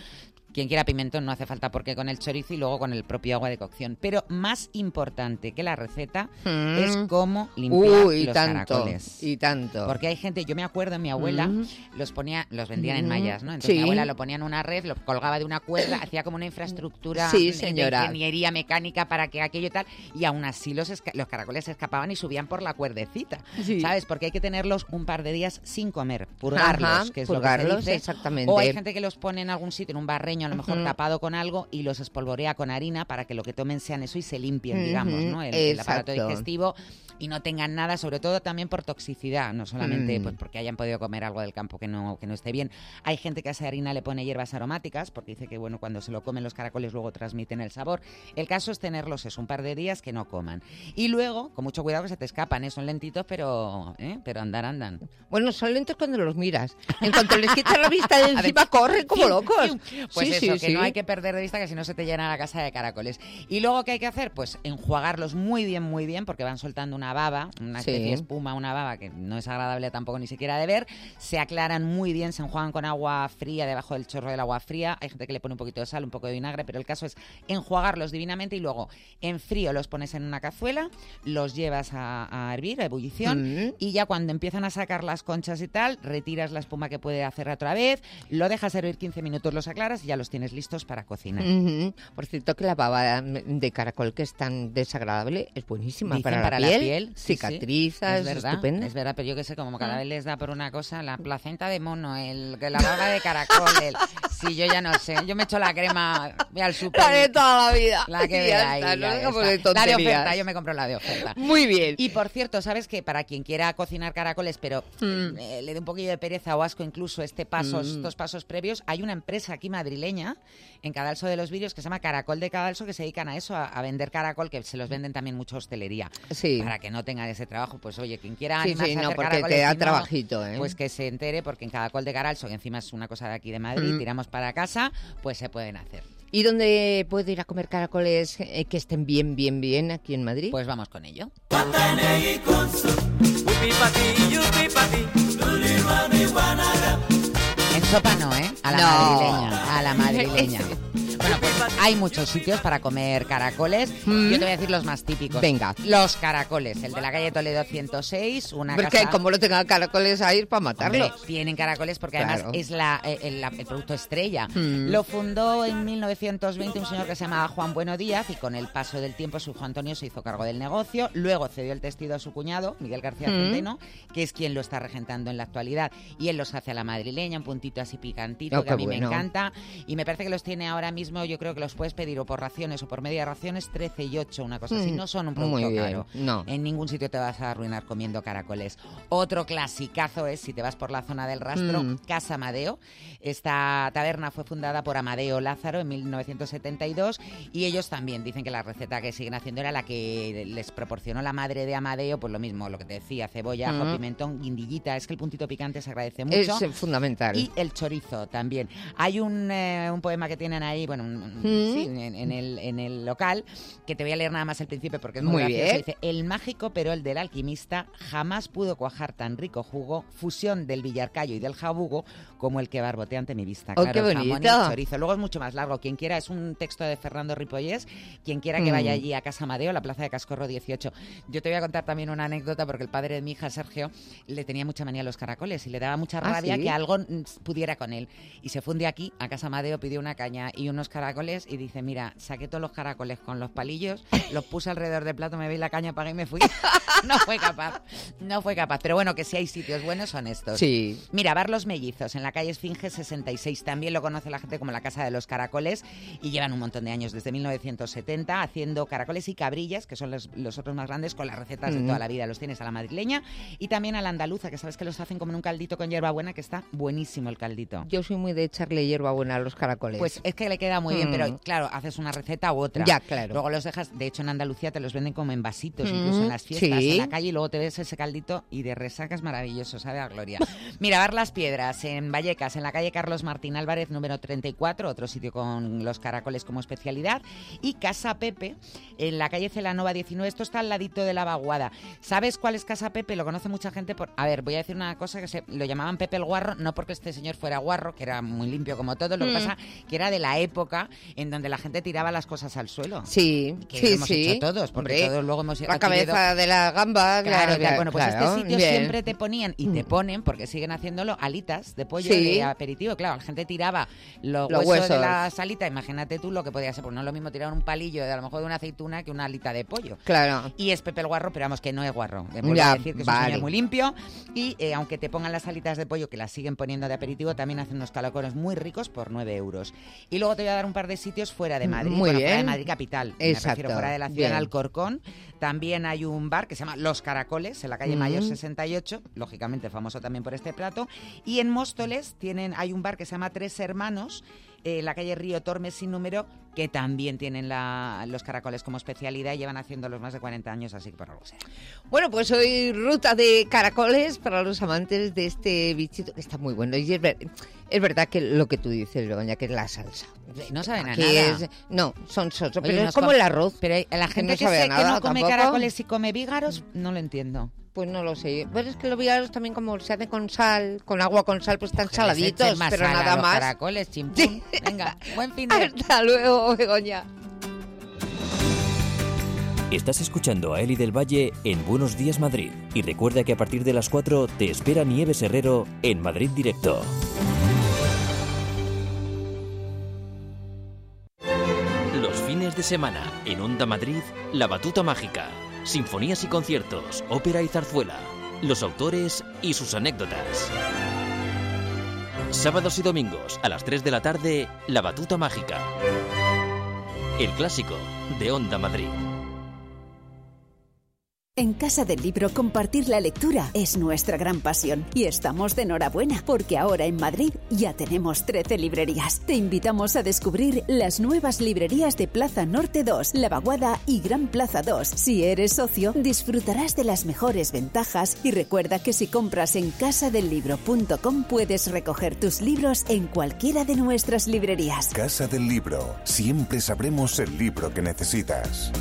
S13: Quien quiera pimentón no hace falta porque con el chorizo y luego con el propio agua de cocción. Pero más importante que la receta es cómo limpiar los caracoles.
S2: Y tanto.
S13: Porque hay gente, yo me acuerdo, mi abuela los vendían en mallas, ¿no? Entonces mi abuela lo ponía en una red, lo colgaba de una cuerda, hacía como una infraestructura de ingeniería mecánica para que aquello y tal, y aún así los caracoles se escapaban y subían por la cuerdecita, ¿sabes? Porque hay que tenerlos un par de días sin comer, purgarlos, que es lo que se dice.
S2: Exactamente.
S13: O hay gente que los pone en algún sitio, en un barreño, a lo mejor tapado con algo, y los espolvorea con harina para que lo que tomen sean eso y se limpien, digamos, ¿no? El aparato digestivo, y no tengan nada, sobre todo también por toxicidad, no solamente pues porque hayan podido comer algo del campo que no esté bien. Hay gente que a esa harina le pone hierbas aromáticas, porque dice que bueno, cuando se lo comen los caracoles luego transmiten el sabor. El caso es tenerlos un par de días que no coman. Y luego, con mucho cuidado que se te escapan, son lentitos, pero andan.
S2: Bueno, son lentos cuando los miras. En cuanto les quitas la vista de encima, corren como locos.
S13: Pues no hay que perder de vista, que si no se te llena la casa de caracoles. Y luego, ¿qué hay que hacer? Pues enjuagarlos muy bien, porque van soltando una baba, una especie de espuma, una baba que no es agradable tampoco ni siquiera de ver. Se aclaran muy bien, se enjuagan con agua fría, debajo del chorro del agua fría. Hay gente que le pone un poquito de sal, un poco de vinagre, pero el caso es enjuagarlos divinamente y luego en frío los pones en una cazuela, los llevas a hervir, a ebullición, y ya cuando empiezan a sacar las conchas y tal, retiras la espuma que puede hacer otra vez, lo dejas hervir 15 minutos, los aclaras y ya los tienes listos para cocinar.
S2: Por cierto, que la baba de caracol, que es tan desagradable, es buenísima. Dicen para la piel. Cicatrizas,
S13: es
S2: estupenda.
S13: Es verdad, pero yo qué sé, como cada vez les da por una cosa, la placenta de mono, la baba de caracol, sí, yo ya no sé, yo me echo la crema, voy al súper.
S2: La de toda la vida.
S13: La que vea ahí. La de oferta, yo me compro la de oferta.
S2: Muy bien.
S13: Y por cierto, ¿sabes qué? Para quien quiera cocinar caracoles, pero le dé un poquillo de pereza o asco incluso estos pasos previos, hay una empresa aquí madrileña, en Cadalso de los Vídeos, que se llama Caracol de Cadalso, que se dedican a eso, a vender caracol, que se los venden también mucho hostelería. Para que no tengan ese trabajo, pues oye, quien quiera animarse a hacer
S2: porque
S13: caracoles,
S2: te da trabajito,
S13: pues que se entere, porque en Caracol de Cadalso, que encima es una cosa de aquí de Madrid, tiramos para casa, pues se pueden hacer.
S2: ¿Y dónde puedo ir a comer caracoles que estén bien aquí en Madrid?
S13: Pues vamos con ello. En sopa no, a la madrileña. Bueno, pues hay muchos sitios para comer caracoles. Yo te voy a decir los más típicos.
S2: Venga.
S13: Los caracoles, el de la calle Toledo 106, una
S2: porque
S13: casa...
S2: como no tengan caracoles a ir para matarlos.
S13: Hombre, tienen caracoles porque además es el producto estrella. Lo fundó en 1920 un señor que se llamaba Juan Bueno Díaz, y con el paso del tiempo su hijo Antonio se hizo cargo del negocio. Luego cedió el testigo a su cuñado, Miguel García Centeno, que es quien lo está regentando en la actualidad. Y él los hace a la madrileña, un puntito así picantito, que a mí me encanta. Y me parece que los tiene ahora mismo, yo creo que los puedes pedir o por raciones o por media raciones, 13 y 8, una cosa así. No son un producto caro.
S2: No.
S13: En ningún sitio te vas a arruinar comiendo caracoles. Otro clasicazo es, si te vas por la zona del Rastro, Casa Amadeo. Esta taberna fue fundada por Amadeo Lázaro en 1972, y ellos también dicen que la receta que siguen haciendo era la que les proporcionó la madre de Amadeo, pues lo mismo, lo que te decía, cebolla, ajo, pimentón, guindillita. Es que el puntito picante se agradece mucho.
S2: Es fundamental.
S13: Y el chorizo también. Hay un poema que tienen ahí, bueno, en el local, que te voy a leer nada más el principio porque es muy gracioso.
S2: Bien.
S13: Dice: el mágico perol del alquimista jamás pudo cuajar tan rico jugo, fusión del Villarcayo y del jabugo, como el que barbotea ante mi vista.
S2: ¡Oh,
S13: claro,
S2: qué bonito!
S13: Jamón y el chorizo. Luego es mucho más largo. Quien quiera, es un texto de Fernando Ripollés, quien quiera que vaya allí a Casa Amadeo, la plaza de Cascorro 18. Yo te voy a contar también una anécdota, porque el padre de mi hija, Sergio, le tenía mucha manía a los caracoles y le daba mucha rabia que algo pudiera con él. Y se fue un día aquí a Casa Amadeo, pidió una caña y unos caracoles, y dice: mira, saqué todos los caracoles con los palillos, los puse alrededor del plato, me vi la caña, apagué y me fui. No fue capaz. Pero bueno, que si hay sitios buenos son estos.
S2: Sí.
S13: Mira, Bar Los Mellizos, en la calle Esfinge 66, también lo conoce la gente como la Casa de los Caracoles, y llevan un montón de años, desde 1970, haciendo caracoles y cabrillas, que son los otros más grandes, con las recetas de toda la vida. Los tienes a la madrileña y también a la andaluza, que sabes que los hacen como en un caldito con hierbabuena, que está buenísimo el caldito.
S2: Yo soy muy de echarle hierbabuena a los caracoles.
S13: Pues es que le queda va muy bien, pero claro, haces una receta u otra.
S2: Ya, claro.
S13: Luego los dejas, de hecho en Andalucía te los venden como en vasitos, incluso en las fiestas, en la calle, y luego te ves ese caldito y de resaca es maravilloso, sabe a gloria. Mira, Bar Las Piedras, en Vallecas, en la calle Carlos Martín Álvarez, número 34, otro sitio con los caracoles como especialidad, y Casa Pepe, en la calle Celanova 19, esto está al ladito de la Vaguada. ¿Sabes cuál es Casa Pepe? Lo conoce mucha gente por... A ver, voy a decir una cosa, que lo llamaban Pepe el Guarro, no porque este señor fuera guarro, que era muy limpio como todo, lo que pasa que era de la época en donde la gente tiraba las cosas al suelo.
S2: Sí,
S13: que hemos hecho todos, porque todos luego hemos
S2: la cabeza de la gamba.
S13: Claro. Bueno, pues este sitio siempre te ponían, y te ponen, porque siguen haciéndolo, alitas de pollo de aperitivo. Claro, la gente tiraba los huesos de la salita, imagínate tú lo que podía ser, pues no es lo mismo tirar un palillo a lo mejor de una aceituna que una alita de pollo.
S2: Claro.
S13: Y es Pepe el Guarro, pero vamos, que no es guarro. Vuelvo a decir que es un señor muy limpio, y aunque te pongan las alitas de pollo, que las siguen poniendo de aperitivo, también hacen unos caracoles muy ricos por 9 euros. Y luego te voy a dar un par de sitios fuera de Madrid.
S2: Muy bien.
S13: Fuera de Madrid capital. Me refiero fuera de la ciudad, en Alcorcón. También hay un bar que se llama Los Caracoles, en la calle Mayor 68, lógicamente famoso también por este plato. Y en Móstoles hay un bar que se llama Tres Hermanos, la calle Río Tormes sin número, que también tienen los caracoles como especialidad y llevan haciéndolos más de 40 años, así que por algo sea.
S2: Bueno, pues hoy ruta de caracoles para los amantes de este bichito, que está muy bueno. Y es verdad que lo que tú dices, Begoña, que es la salsa.
S13: No saben a nada.
S2: No, son sosos, pero es como el arroz.
S13: Pero la gente que no come caracoles y come vígaros, no lo entiendo.
S2: Pues no lo sé. Pues es que los vígaros también, como se hacen con sal, con agua con sal, pues están saladitos, pero nada más.
S13: Caracoles, chimpún. Venga, buen fin de...
S2: Hasta luego, Begoña.
S1: Estás escuchando a Eli del Valle en Buenos Días Madrid. Y recuerda que a partir de las 4 te espera Nieves Herrero en Madrid Directo. Los fines de semana en Onda Madrid, La Batuta Mágica. Sinfonías y conciertos, ópera y zarzuela. Los autores y sus anécdotas. Sábados y domingos a las 3 de la tarde, La Batuta Mágica. El clásico de Onda Madrid.
S9: En Casa del Libro compartir la lectura es nuestra gran pasión y estamos de enhorabuena porque ahora en Madrid ya tenemos 13 librerías. Te invitamos a descubrir las nuevas librerías de Plaza Norte 2, La Vaguada y Gran Plaza 2. Si eres socio, disfrutarás de las mejores ventajas y recuerda que si compras en casadellibro.com puedes recoger tus libros en cualquiera de nuestras librerías.
S10: Casa del Libro. Siempre sabremos el libro que necesitas.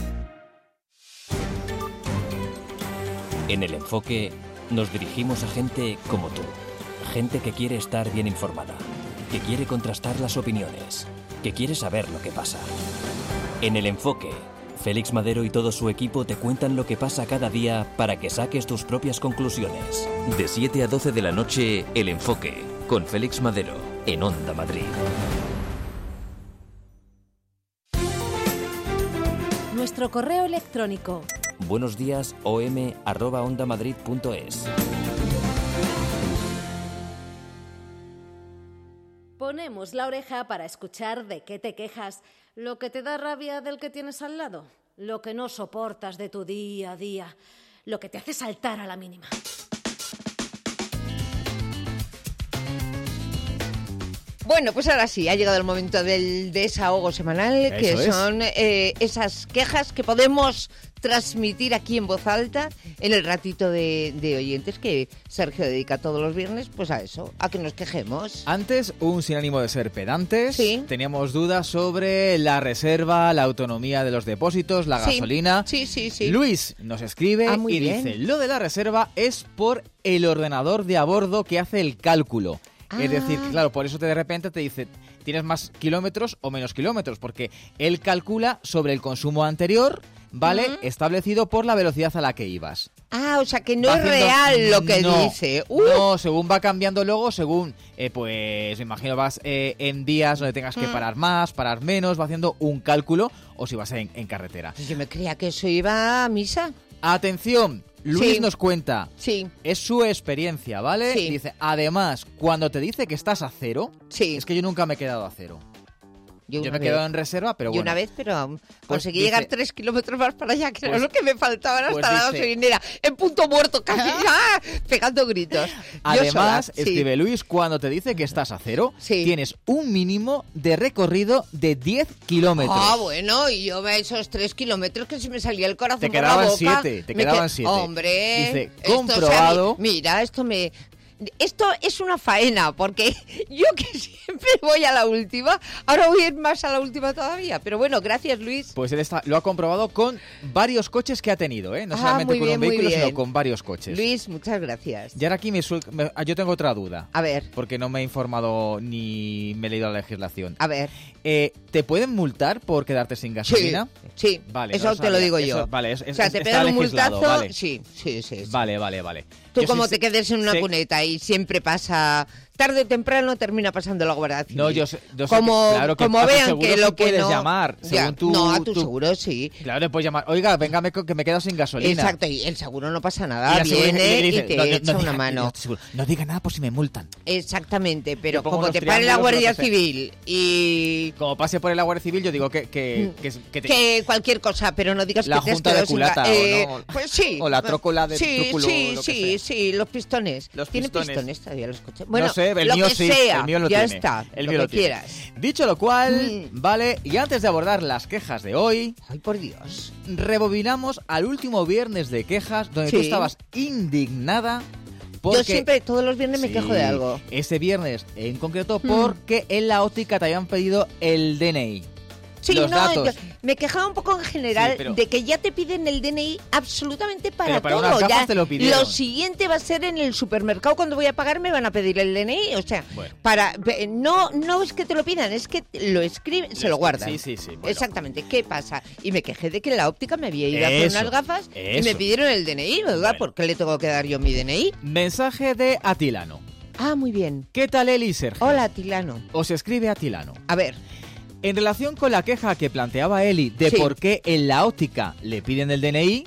S1: En El Enfoque nos dirigimos a gente como tú, gente que quiere estar bien informada, que quiere contrastar las opiniones, que quiere saber lo que pasa. En El Enfoque, Félix Madero y todo su equipo te cuentan lo que pasa cada día para que saques tus propias conclusiones. De 7 a 12 de la noche, El Enfoque, con Félix Madero, en Onda Madrid.
S7: Nuestro correo electrónico:
S1: buenosdiasom@ondamadrid.es.
S7: Ponemos la oreja para escuchar de qué te quejas, lo que te da rabia del que tienes al lado, lo que no soportas de tu día a día, lo que te hace saltar a la mínima.
S2: Bueno, pues ahora sí, ha llegado el momento del desahogo semanal, que son esas quejas que podemos transmitir aquí en voz alta en el ratito de oyentes que Sergio dedica todos los viernes, pues a eso, a que nos quejemos.
S3: Antes, sin ánimo de ser pedantes, teníamos dudas sobre la reserva, la autonomía de los depósitos, la gasolina.
S2: Sí.
S3: Luis nos escribe y dice, lo de la reserva es por el ordenador de a bordo que hace el cálculo. Es decir, que, claro, por eso de repente te dice, tienes más kilómetros o menos kilómetros, porque él calcula sobre el consumo anterior, ¿vale? Establecido por la velocidad a la que ibas.
S2: O sea, que no es real lo que dice.
S3: No, según va cambiando luego, según, pues, me imagino, vas en días donde tengas que parar más, parar menos, va haciendo un cálculo, o si vas en carretera.
S2: Yo me creía que eso iba a misa.
S3: ¡Atención! Luis nos cuenta, es su experiencia, ¿vale? Dice, además, cuando te dice que estás a cero, es que yo nunca me he quedado a cero. Yo me quedo en reserva, pero bueno.
S2: Y una vez, pero conseguí llegar 3 kilómetros más para allá, que era lo que me faltaban hasta la gasolinera. En punto muerto, casi, pegando gritos.
S3: Además, escribe Luis, cuando te dice que estás a cero, tienes un mínimo de recorrido de 10 kilómetros.
S2: Bueno, y yo esos 3 kilómetros que se me salía el corazón
S3: te quedaban
S2: por la boca.
S3: 7, te quedaban 7.
S2: Hombre,
S3: dice, comprobado.
S2: Mira, esto es una faena, porque yo que siempre voy a la última, ahora voy a ir más a la última todavía. Pero bueno, gracias, Luis.
S3: Pues él lo ha comprobado con varios coches que ha tenido, ¿eh? No solamente con un vehículo, sino con varios coches.
S2: Luis, muchas gracias.
S3: Y ahora aquí yo tengo otra duda.
S2: A ver.
S3: Porque no me he informado ni me he leído la legislación.
S2: A ver.
S3: ¿Te pueden multar por quedarte sin gasolina?
S2: Sí.
S3: Vale,
S2: eso te lo digo yo.
S3: Vale,
S2: o sea, te pegan un multazo.
S3: Vale.
S2: Sí.
S3: Vale.
S2: Tú como te quedes en una cuneta y siempre pasa... Tarde o temprano termina pasando la Guardia Civil.
S3: No, yo sé
S2: como
S3: que
S2: vean que lo que
S3: puedes
S2: no...
S3: llamar, según tú...
S2: No, a tu seguro sí.
S3: Claro, le puedes llamar. Oiga, véngame que me quedo sin gasolina.
S2: Exacto, y el seguro no pasa nada. Viene y te echa una mano.
S3: No diga nada por si me multan.
S2: Exactamente, pero como te pare la Guardia Civil y...
S3: Como pase por la Guardia Civil, yo digo
S2: que cualquier cosa, pero no digas
S3: la
S2: que te
S3: junta de culata o no.
S2: Pues sí.
S3: O la trócola de trúculo.
S2: Sí, los pistones. ¿Tiene pistones todavía los coches? Bueno,
S3: no sé,
S2: el mío sí. El mío lo
S3: ya
S2: tiene.
S3: Está,
S2: el mío lo quieras.
S3: Dicho lo cual, vale, y antes de abordar las quejas de hoy...
S2: ¡Ay, por Dios!
S3: Rebobinamos al último viernes de quejas, donde tú estabas indignada porque...
S2: Yo siempre, todos los viernes me quejo de algo.
S3: Ese viernes en concreto porque en la óptica te habían pedido el DNI.
S2: Sí, me quejaba un poco en general de que ya te piden el DNI absolutamente para todo.
S3: Unas gafas te lo pidieron.
S2: Lo siguiente va a ser en el supermercado, cuando voy a pagar me van a pedir el DNI, o sea, no es que te lo pidan, es que lo escriben, se lo guardan.
S3: Sí. Bueno.
S2: Exactamente, ¿qué pasa? Y me quejé de que en la óptica me había ido a hacer unas gafas y me pidieron el DNI, ¿verdad? Bueno. ¿Por qué le tengo que dar yo mi DNI?
S3: Mensaje de Atilano.
S2: Ah, muy bien.
S3: ¿Qué tal, Eli, Sergio?
S2: Hola, Atilano.
S3: Os escribe Atilano.
S2: A ver.
S3: En relación con la queja que planteaba Eli de por qué en la óptica le piden el DNI,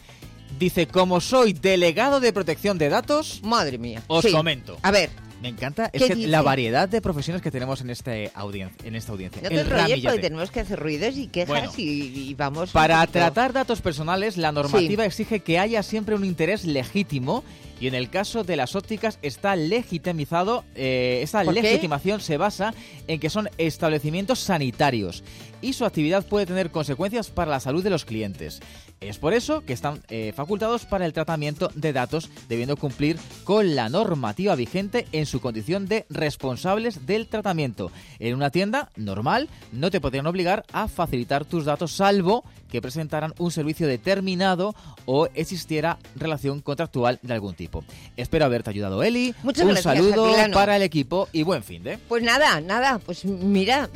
S3: dice, como soy delegado de protección de datos,
S2: madre mía,
S3: os comento.
S2: A ver.
S3: Me encanta, es que la variedad de profesiones que tenemos en esta audiencia.
S2: No te enrolles porque tenemos que hacer ruidos y quejas y vamos...
S3: Para tratar datos personales, la normativa exige que haya siempre un interés legítimo. Y en el caso de las ópticas está legitimizado, esta legitimación se basa en que son establecimientos sanitarios y su actividad puede tener consecuencias para la salud de los clientes. Es por eso que están facultados para el tratamiento de datos, debiendo cumplir con la normativa vigente en su condición de responsables del tratamiento. En una tienda normal no te podrían obligar a facilitar tus datos, salvo que presentaran un servicio determinado o existiera relación contractual de algún tipo. Espero haberte ayudado, Eli.
S2: Muchas gracias,
S3: saludo
S2: Atilano.
S3: para el equipo y buen fin de.
S2: Pues nada, pues mira.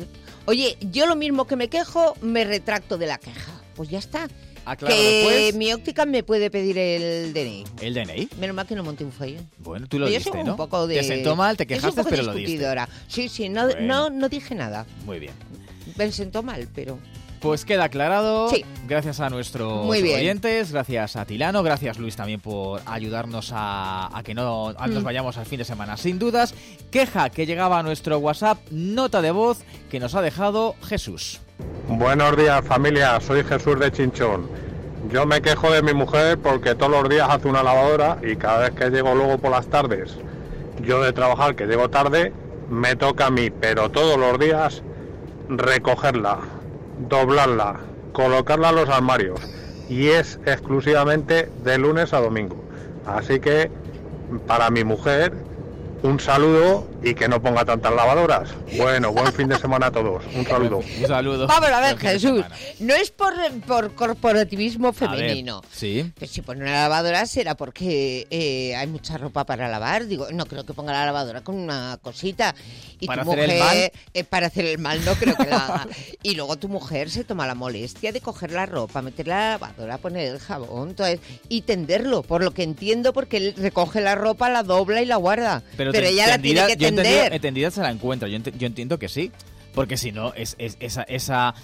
S2: Oye, yo lo mismo que me quejo, me retracto de la queja. Pues ya está.
S3: Aclarado,
S2: que
S3: pues.
S2: Mi óptica me puede pedir el DNI.
S3: ¿El DNI?
S2: Menos mal que no monté un fallo.
S3: Bueno, tú lo diste, ¿no?
S2: Un poco de...
S3: Te sentó mal, te quejaste, pero lo diste.
S2: Sí, no dije nada.
S3: Muy bien.
S2: Me sentó mal, pero...
S3: Pues queda aclarado. Sí. Gracias a nuestros oyentes, gracias a Tilano, gracias Luis también por ayudarnos a que no nos vayamos al fin de semana. Sin dudas, queja que llegaba a nuestro WhatsApp, nota de voz que nos ha dejado Jesús.
S14: Buenos días, familia, soy Jesús de Chinchón. Yo me quejo de mi mujer porque todos los días hace una lavadora y cada vez que llego luego por las tardes, yo de trabajar que llego tarde, me toca a mí, pero todos los días recogerla, doblarla, colocarla en los armarios y es exclusivamente de lunes a domingo. Así que para mi mujer un saludo y que no ponga tantas lavadoras. Bueno, buen fin de semana a todos. Un saludo.
S3: Un saludo.
S2: Vamos a ver, Jesús. No es por corporativismo femenino.
S3: Ver, sí.
S2: Pues si pone una lavadora será porque hay mucha ropa para lavar. Digo, no creo que ponga la lavadora con una cosita. Y
S3: ¿Para
S2: tu
S3: hacer
S2: mujer,
S3: el mal?
S2: Para hacer el mal no creo que la haga. Y luego tu mujer se toma la molestia de coger la ropa, meter la lavadora, poner el jabón, entonces, y tenderlo, por lo que entiendo, porque él recoge la ropa, la dobla y la guarda. Pero ella la tiene que tender.
S3: Entendida se la encuentro, yo entiendo que sí, porque si no, esa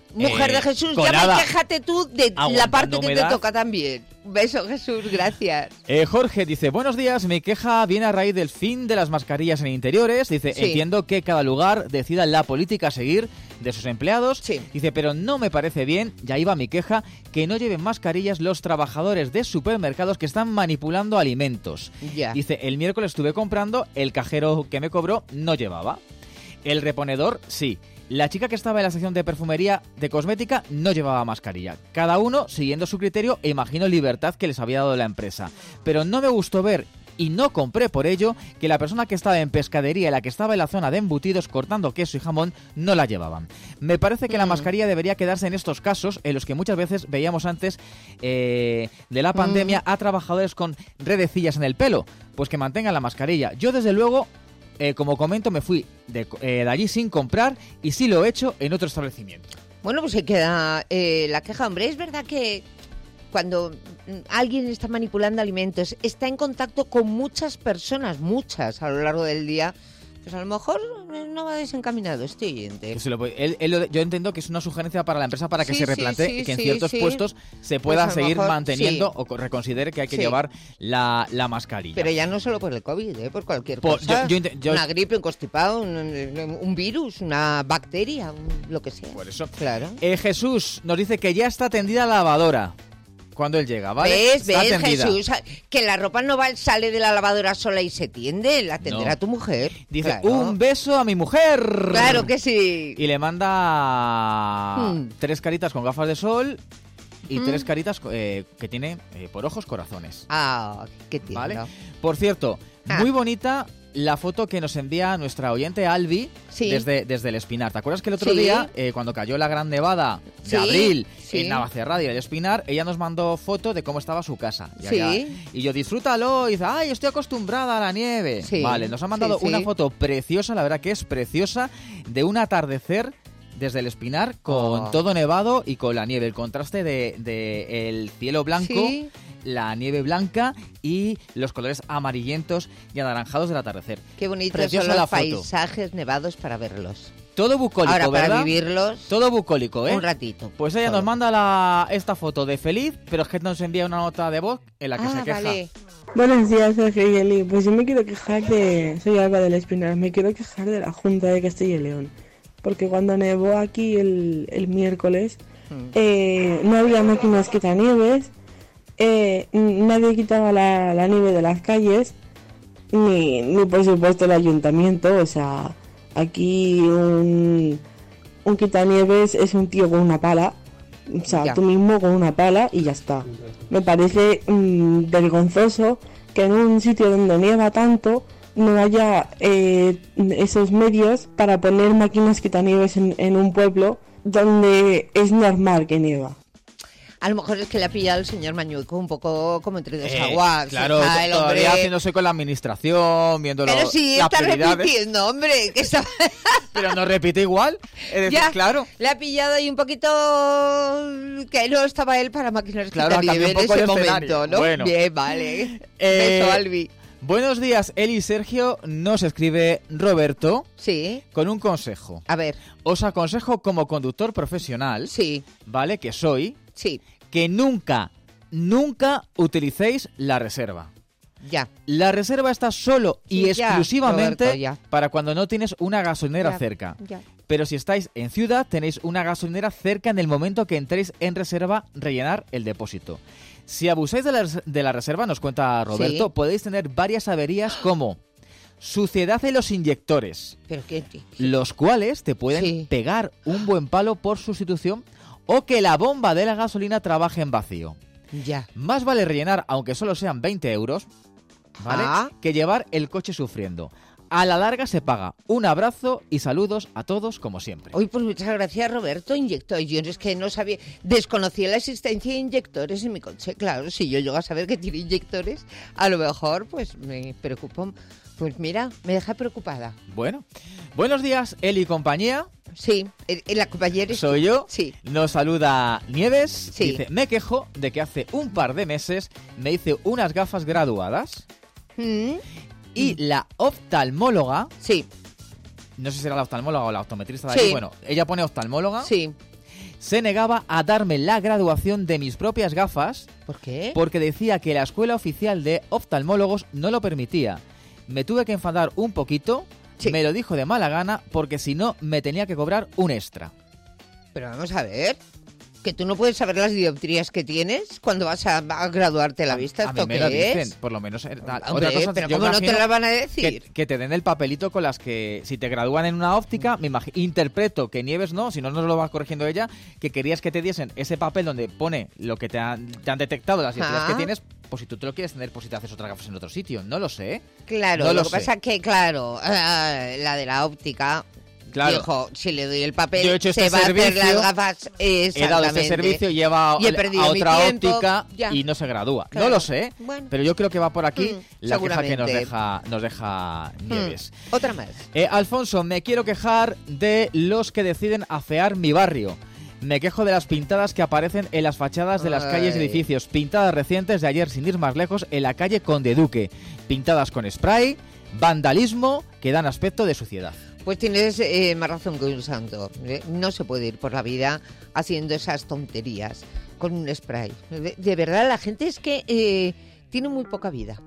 S2: Mujer de Jesús, ya me quéjate tú de la parte que te toca también. Un beso, Jesús, gracias.
S3: Jorge dice, buenos días, mi queja viene a raíz del fin de las mascarillas en interiores. Dice, entiendo que cada lugar decida la política a seguir de sus empleados. Dice, pero no me parece bien, ya iba mi queja, que no lleven mascarillas los trabajadores de supermercados que están manipulando alimentos. Dice, el miércoles estuve comprando, el cajero que me cobró no llevaba. El reponedor, sí. La chica que estaba en la sección de perfumería de cosmética no llevaba mascarilla. Cada uno siguiendo su criterio e imagino libertad que les había dado la empresa. Pero no me gustó ver, y no compré por ello, que la persona que estaba en pescadería y la que estaba en la zona de embutidos cortando queso y jamón no la llevaban. Me parece que la mascarilla debería quedarse en estos casos en los que muchas veces veíamos antes de la pandemia a trabajadores con redecillas en el pelo. Pues que mantengan la mascarilla. Yo desde luego... como comento, me fui de allí sin comprar y sí lo he hecho en otro establecimiento.
S2: Bueno, pues se queda la queja. Hombre, es verdad que cuando alguien está manipulando alimentos, está en contacto con muchas personas, muchas a lo largo del día, pues a lo mejor no va desencaminado este oyente.
S3: Yo entiendo que es una sugerencia para la empresa para que se replantee que en ciertos puestos se pueda pues seguir manteniendo o reconsidere que hay que llevar la mascarilla.
S2: Pero ya no solo por el COVID, por cualquier cosa. Una gripe, un constipado, un virus, una bacteria, lo que sea.
S3: Por eso.
S2: Claro.
S3: Jesús nos dice que ya está tendida la lavadora. Cuando él llega, ¿vale?
S2: ¿Ves, Jesús? Que la ropa no sale de la lavadora sola y se tiende, la tenderá tu mujer.
S3: Dice, un beso a mi mujer.
S2: Claro que sí.
S3: Y le manda 3 caritas con gafas de sol y 3 caritas que tiene por ojos corazones.
S2: Ah, qué tierno. ¿Vale?
S3: Por cierto, muy bonita la foto que nos envía nuestra oyente Albi desde el Espinar. ¿Te acuerdas que el otro día, cuando cayó la gran nevada de abril en Navacerrada y el Espinar, ella nos mandó foto de cómo estaba su casa? Y yo, disfrútalo, y dice, ay, estoy acostumbrada a la nieve. Vale, nos ha mandado una foto preciosa, la verdad que es preciosa, de un atardecer desde el Espinar con todo nevado y con la nieve, el contraste de el cielo blanco, la nieve blanca y los colores amarillentos y anaranjados del atardecer.
S2: Qué bonitos son los paisajes nevados para verlos.
S3: Todo bucólico,
S2: ahora,
S3: ¿verdad?
S2: Para vivirlos.
S3: Todo bucólico,
S2: un ratito.
S3: Pues ella nos manda esta foto de feliz, pero es que nos envía una nota de voz en la que se queja.
S2: Vale.
S15: Buenos días, Sergio y Eli. Pues yo me quiero quejar Soy Alba del Espinar. Me quiero quejar de la Junta de Castilla y León. Porque cuando nevó aquí el miércoles, no había máquinas quitanieves, nadie quitaba la nieve de las calles, ni por supuesto el ayuntamiento. O sea, aquí un quitanieves es un tío con una pala, o sea, tú mismo con una pala y ya está. Me parece vergonzoso que en un sitio donde nieva tanto no haya esos medios para poner máquinas quitanieves en un pueblo donde es normal que nieva.
S2: A lo mejor es que le ha pillado el señor Mañueco un poco como entre dos aguas.
S3: Claro, todavía haciéndose con la administración, viendo las prioridades.
S2: Pero sí, está repitiendo, hombre. Que está...
S3: Pero no repite igual. Es decir, claro.
S2: Le ha pillado ahí un poquito que no estaba él para máquinas quitanieves en ese momento, ¿no?
S3: Bueno.
S2: Bien, vale. Beso, Albi.
S3: Buenos días, Eli y Sergio. Nos escribe Roberto.
S2: Sí.
S3: Con un consejo.
S2: A ver.
S3: Os aconsejo como conductor profesional.
S2: Sí.
S3: ¿Vale? Que soy.
S2: Sí.
S3: Que nunca utilicéis la reserva.
S2: Ya.
S3: La reserva está solo y exclusivamente Roberto, para cuando no tienes una gasolinera cerca.
S2: Ya.
S3: Pero si estáis en ciudad, tenéis una gasolinera cerca en el momento que entréis en reserva, rellenar el depósito. Si abusáis de la reserva, nos cuenta Roberto, podéis tener varias averías como suciedad en los inyectores,
S2: ¿pero qué?
S3: Los cuales te pueden pegar un buen palo por sustitución, o que la bomba de la gasolina trabaje en vacío.
S2: Ya.
S3: Más vale rellenar, aunque solo sean 20 euros, ¿vale? Que llevar el coche sufriendo. A la larga se paga. Un abrazo y saludos a todos como siempre.
S2: Hoy pues muchas gracias, Roberto. Inyector. Yo es que no sabía, desconocía la existencia de inyectores en mi coche. Claro, si yo llego a saber que tiene inyectores, a lo mejor pues me preocupo. Pues mira, me deja preocupada.
S3: Bueno, buenos días, Eli y compañía.
S2: Sí, la compañera
S3: soy yo.
S2: Sí.
S3: Nos saluda Nieves.
S2: Sí.
S3: Dice, me quejo de que hace un par de meses me hice unas gafas graduadas. Y la oftalmóloga...
S2: Sí.
S3: No sé si era la oftalmóloga o la optometrista de ahí. Bueno, ella pone oftalmóloga.
S2: Sí.
S3: se negaba a darme la graduación de mis propias gafas.
S2: ¿Por qué?
S3: Porque decía que la escuela oficial de oftalmólogos no lo permitía. Me tuve que enfadar un poquito, me lo dijo de mala gana, porque si no me tenía que cobrar un extra.
S2: Pero vamos a ver, que tú no puedes saber las dioptrías que tienes cuando vas a graduarte la vista. ¿Esto qué
S3: dicen, por lo menos.
S2: Hombre, otra cosa, pero ¿cómo no te la van a decir?
S3: Que te den el papelito con las que, si te gradúan en una óptica, me interpreto que Nieves no, si no nos lo va corrigiendo ella, que querías que te diesen ese papel donde pone lo que te han detectado, las dioptrías que tienes, pues si tú te lo quieres tener, pues si te haces otras gafas en otro sitio. No lo sé.
S2: Claro,
S3: no
S2: lo que pasa es que, claro, la de la óptica...
S3: Claro.
S2: Dijo, si le doy el papel,
S3: yo he hecho
S2: se va a hacer las gafas.
S3: He dado este servicio, lleva a otra óptica y no se gradúa. Claro. No lo sé, pero yo creo que va por aquí la queja que nos deja Nieves.
S2: Otra más.
S3: Alfonso, me quiero quejar de los que deciden afear mi barrio. Me quejo de las pintadas que aparecen en las fachadas de las calles y edificios. Pintadas recientes de ayer, sin ir más lejos, en la calle Conde Duque. Pintadas con spray, vandalismo que dan aspecto de suciedad.
S2: Pues tienes más razón que un santo. No se puede ir por la vida haciendo esas tonterías con un spray. De verdad, la gente es que tiene muy poca vida.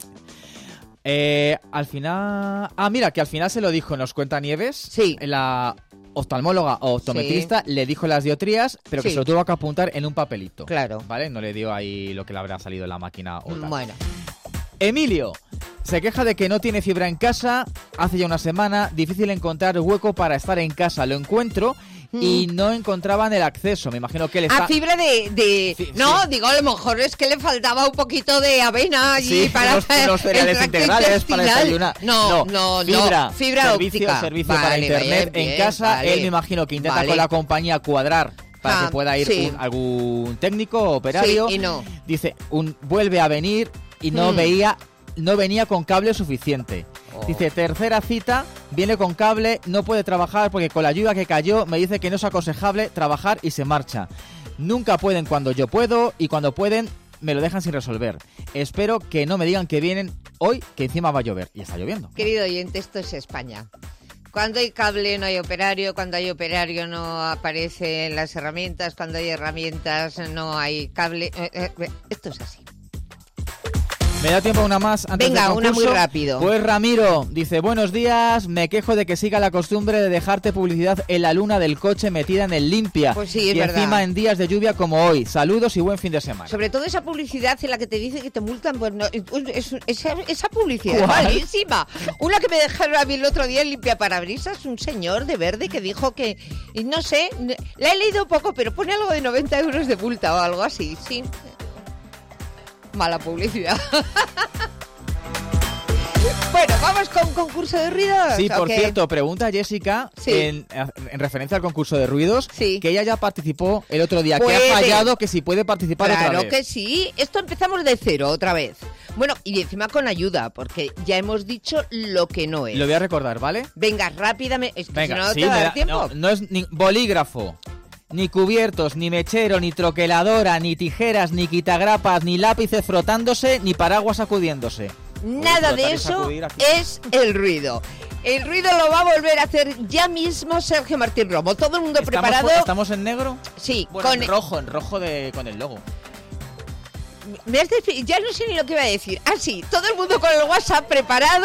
S3: Al final... mira, que al final se lo dijo, nos cuenta Nieves.
S2: Sí.
S3: La oftalmóloga o optometrista le dijo las dioptrías, pero que se lo tuvo que apuntar en un papelito.
S2: Claro.
S3: ¿Vale? No le dio ahí lo que le habrá salido en la máquina o tal.
S2: Bueno.
S3: Emilio se queja de que no tiene fibra en casa. Hace ya una semana, difícil encontrar hueco para estar en casa. Lo encuentro y no encontraban el acceso. Me imagino que le está...
S2: fibra de... Sí, no, digo, a lo mejor es que le faltaba un poquito de avena allí para...
S3: unos cereales integrales para desayunar.
S2: No, fibra óptica.
S3: Servicio para internet en casa. Vale. Él me imagino que intenta con la compañía cuadrar para que pueda ir algún técnico o operario.
S2: Sí, y no.
S3: Dice, vuelve a venir y no venía con cable suficiente. Dice, tercera cita, viene con cable, no puede trabajar porque con la lluvia que cayó me dice que no es aconsejable trabajar y se marcha. Nunca pueden cuando yo puedo y cuando pueden me lo dejan sin resolver. Espero que no me digan que vienen hoy, que encima va a llover. Y está lloviendo.
S2: Querido oyente, esto es España. Cuando hay cable no hay operario, cuando hay operario no aparecen las herramientas, cuando hay herramientas no hay cable. Esto es así.
S3: ¿Me da tiempo una más antes del concurso?
S2: Una muy rápido.
S3: Pues Ramiro dice, buenos días, me quejo de que siga la costumbre de dejarte publicidad en la luna del coche metida en el limpia.
S2: Pues sí, es
S3: y
S2: verdad.
S3: Encima en días de lluvia como hoy. Saludos y buen fin de semana.
S2: Sobre todo esa publicidad en la que te dice que te multan, pues no, esa publicidad es malísima. Una que me dejaron a mí el otro día en limpia parabrisas, un señor de verde que dijo que, no sé, la he leído poco, pero pone algo de 90 euros de multa o algo así, sí. Mala publicidad. Bueno, vamos con concurso de ruidos.
S3: Sí, por cierto, pregunta Jessica en referencia al concurso de ruidos, que ella ya participó el otro día, que ha fallado, que si puede participar otra vez.
S2: Claro que sí, esto empezamos de cero otra vez. Bueno, y encima con ayuda, porque ya hemos dicho lo que no es.
S3: Lo voy a recordar, ¿vale?
S2: Venga, rápidamente, es que si no te va a dar tiempo.
S3: No es ni bolígrafo, ni cubiertos, ni mechero, ni troqueladora, ni tijeras, ni quitagrapas, ni lápices frotándose, ni paraguas sacudiéndose.
S2: Nada de eso es el ruido. El ruido lo va a volver a hacer ya mismo Sergio Martín Romo. Todo el mundo preparado.
S3: ¿Estamos en negro?
S2: Sí.
S3: Bueno, en rojo con el logo.
S2: Ya no sé ni lo que iba a decir. Sí, todo el mundo con el WhatsApp preparado.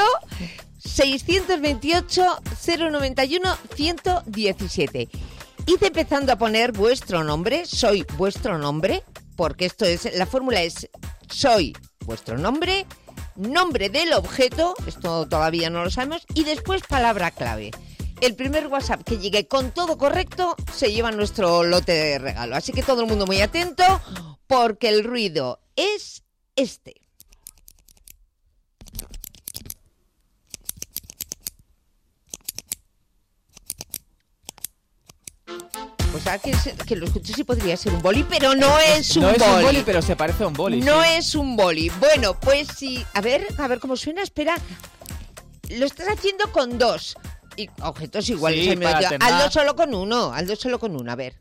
S2: 628-091-117. Id empezando a poner vuestro nombre, soy vuestro nombre, porque esto es, la fórmula es soy vuestro nombre, nombre del objeto, esto todavía no lo sabemos, y después palabra clave. El primer WhatsApp que llegue con todo correcto se lleva nuestro lote de regalo. Así que todo el mundo muy atento, porque el ruido es este. Pues a que lo escuché sí podría ser un boli, pero no es un boli.
S3: No es un boli, pero se parece a un boli.
S2: No es un boli. Bueno, pues sí. A ver cómo suena. Espera. Lo estás haciendo con dos y objetos iguales.
S3: Sí,
S2: Hazlo solo con uno. A ver.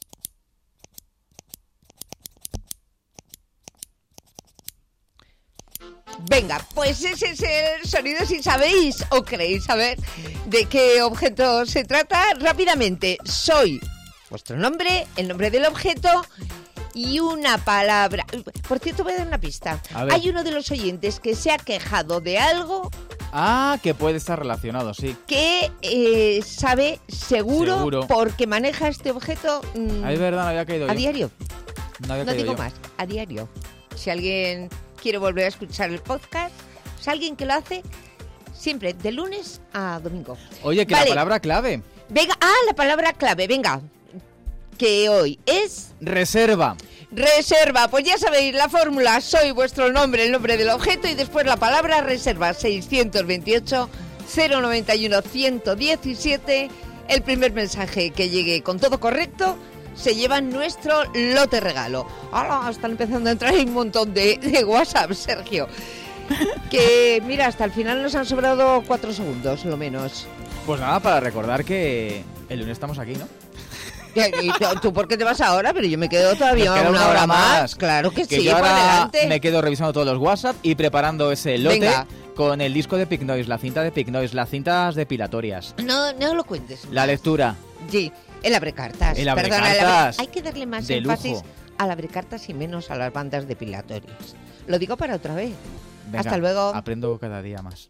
S2: Venga, pues ese es el sonido. Si sabéis o queréis saber de qué objeto se trata, rápidamente. Soy vuestro nombre, el nombre del objeto y una palabra. Por cierto, voy a dar una pista. Hay uno de los oyentes que se ha quejado de algo.
S3: Que puede estar relacionado, sí.
S2: Que sabe seguro porque maneja este objeto
S3: es verdad, no había caído
S2: a diario.
S3: No
S2: digo
S3: yo.
S2: más, a diario. Si alguien quiere volver a escuchar el podcast, si alguien que lo hace siempre de lunes a domingo.
S3: Oye, que la palabra clave.
S2: Venga, la palabra clave, venga. Que hoy es...
S3: Reserva.
S2: Reserva, pues ya sabéis la fórmula. Soy vuestro nombre, el nombre del objeto y después la palabra reserva. 628 091 117. El primer mensaje que llegue con todo correcto se lleva nuestro lote regalo. Ahora están empezando a entrar un montón de WhatsApp, Sergio. Que mira, hasta el final nos han sobrado 4 segundos, lo menos.
S3: Pues nada, para recordar que el lunes estamos aquí, ¿no?
S2: ¿Y tú por qué te vas ahora? Pero yo me quedo todavía una hora más. Claro que sí,
S3: yo
S2: por delante.
S3: Me quedo revisando todos los WhatsApp y preparando ese lote con el disco de Pink Noise, la cinta de Pink Noise, las cintas depilatorias.
S2: No lo cuentes.
S3: La lectura.
S2: Sí, el abrecartas.
S3: El abrecartas.
S2: Hay que darle más énfasis al abrecartas y menos a las bandas depilatorias. Lo digo para otra vez.
S3: Venga,
S2: hasta luego.
S3: Aprendo cada día más.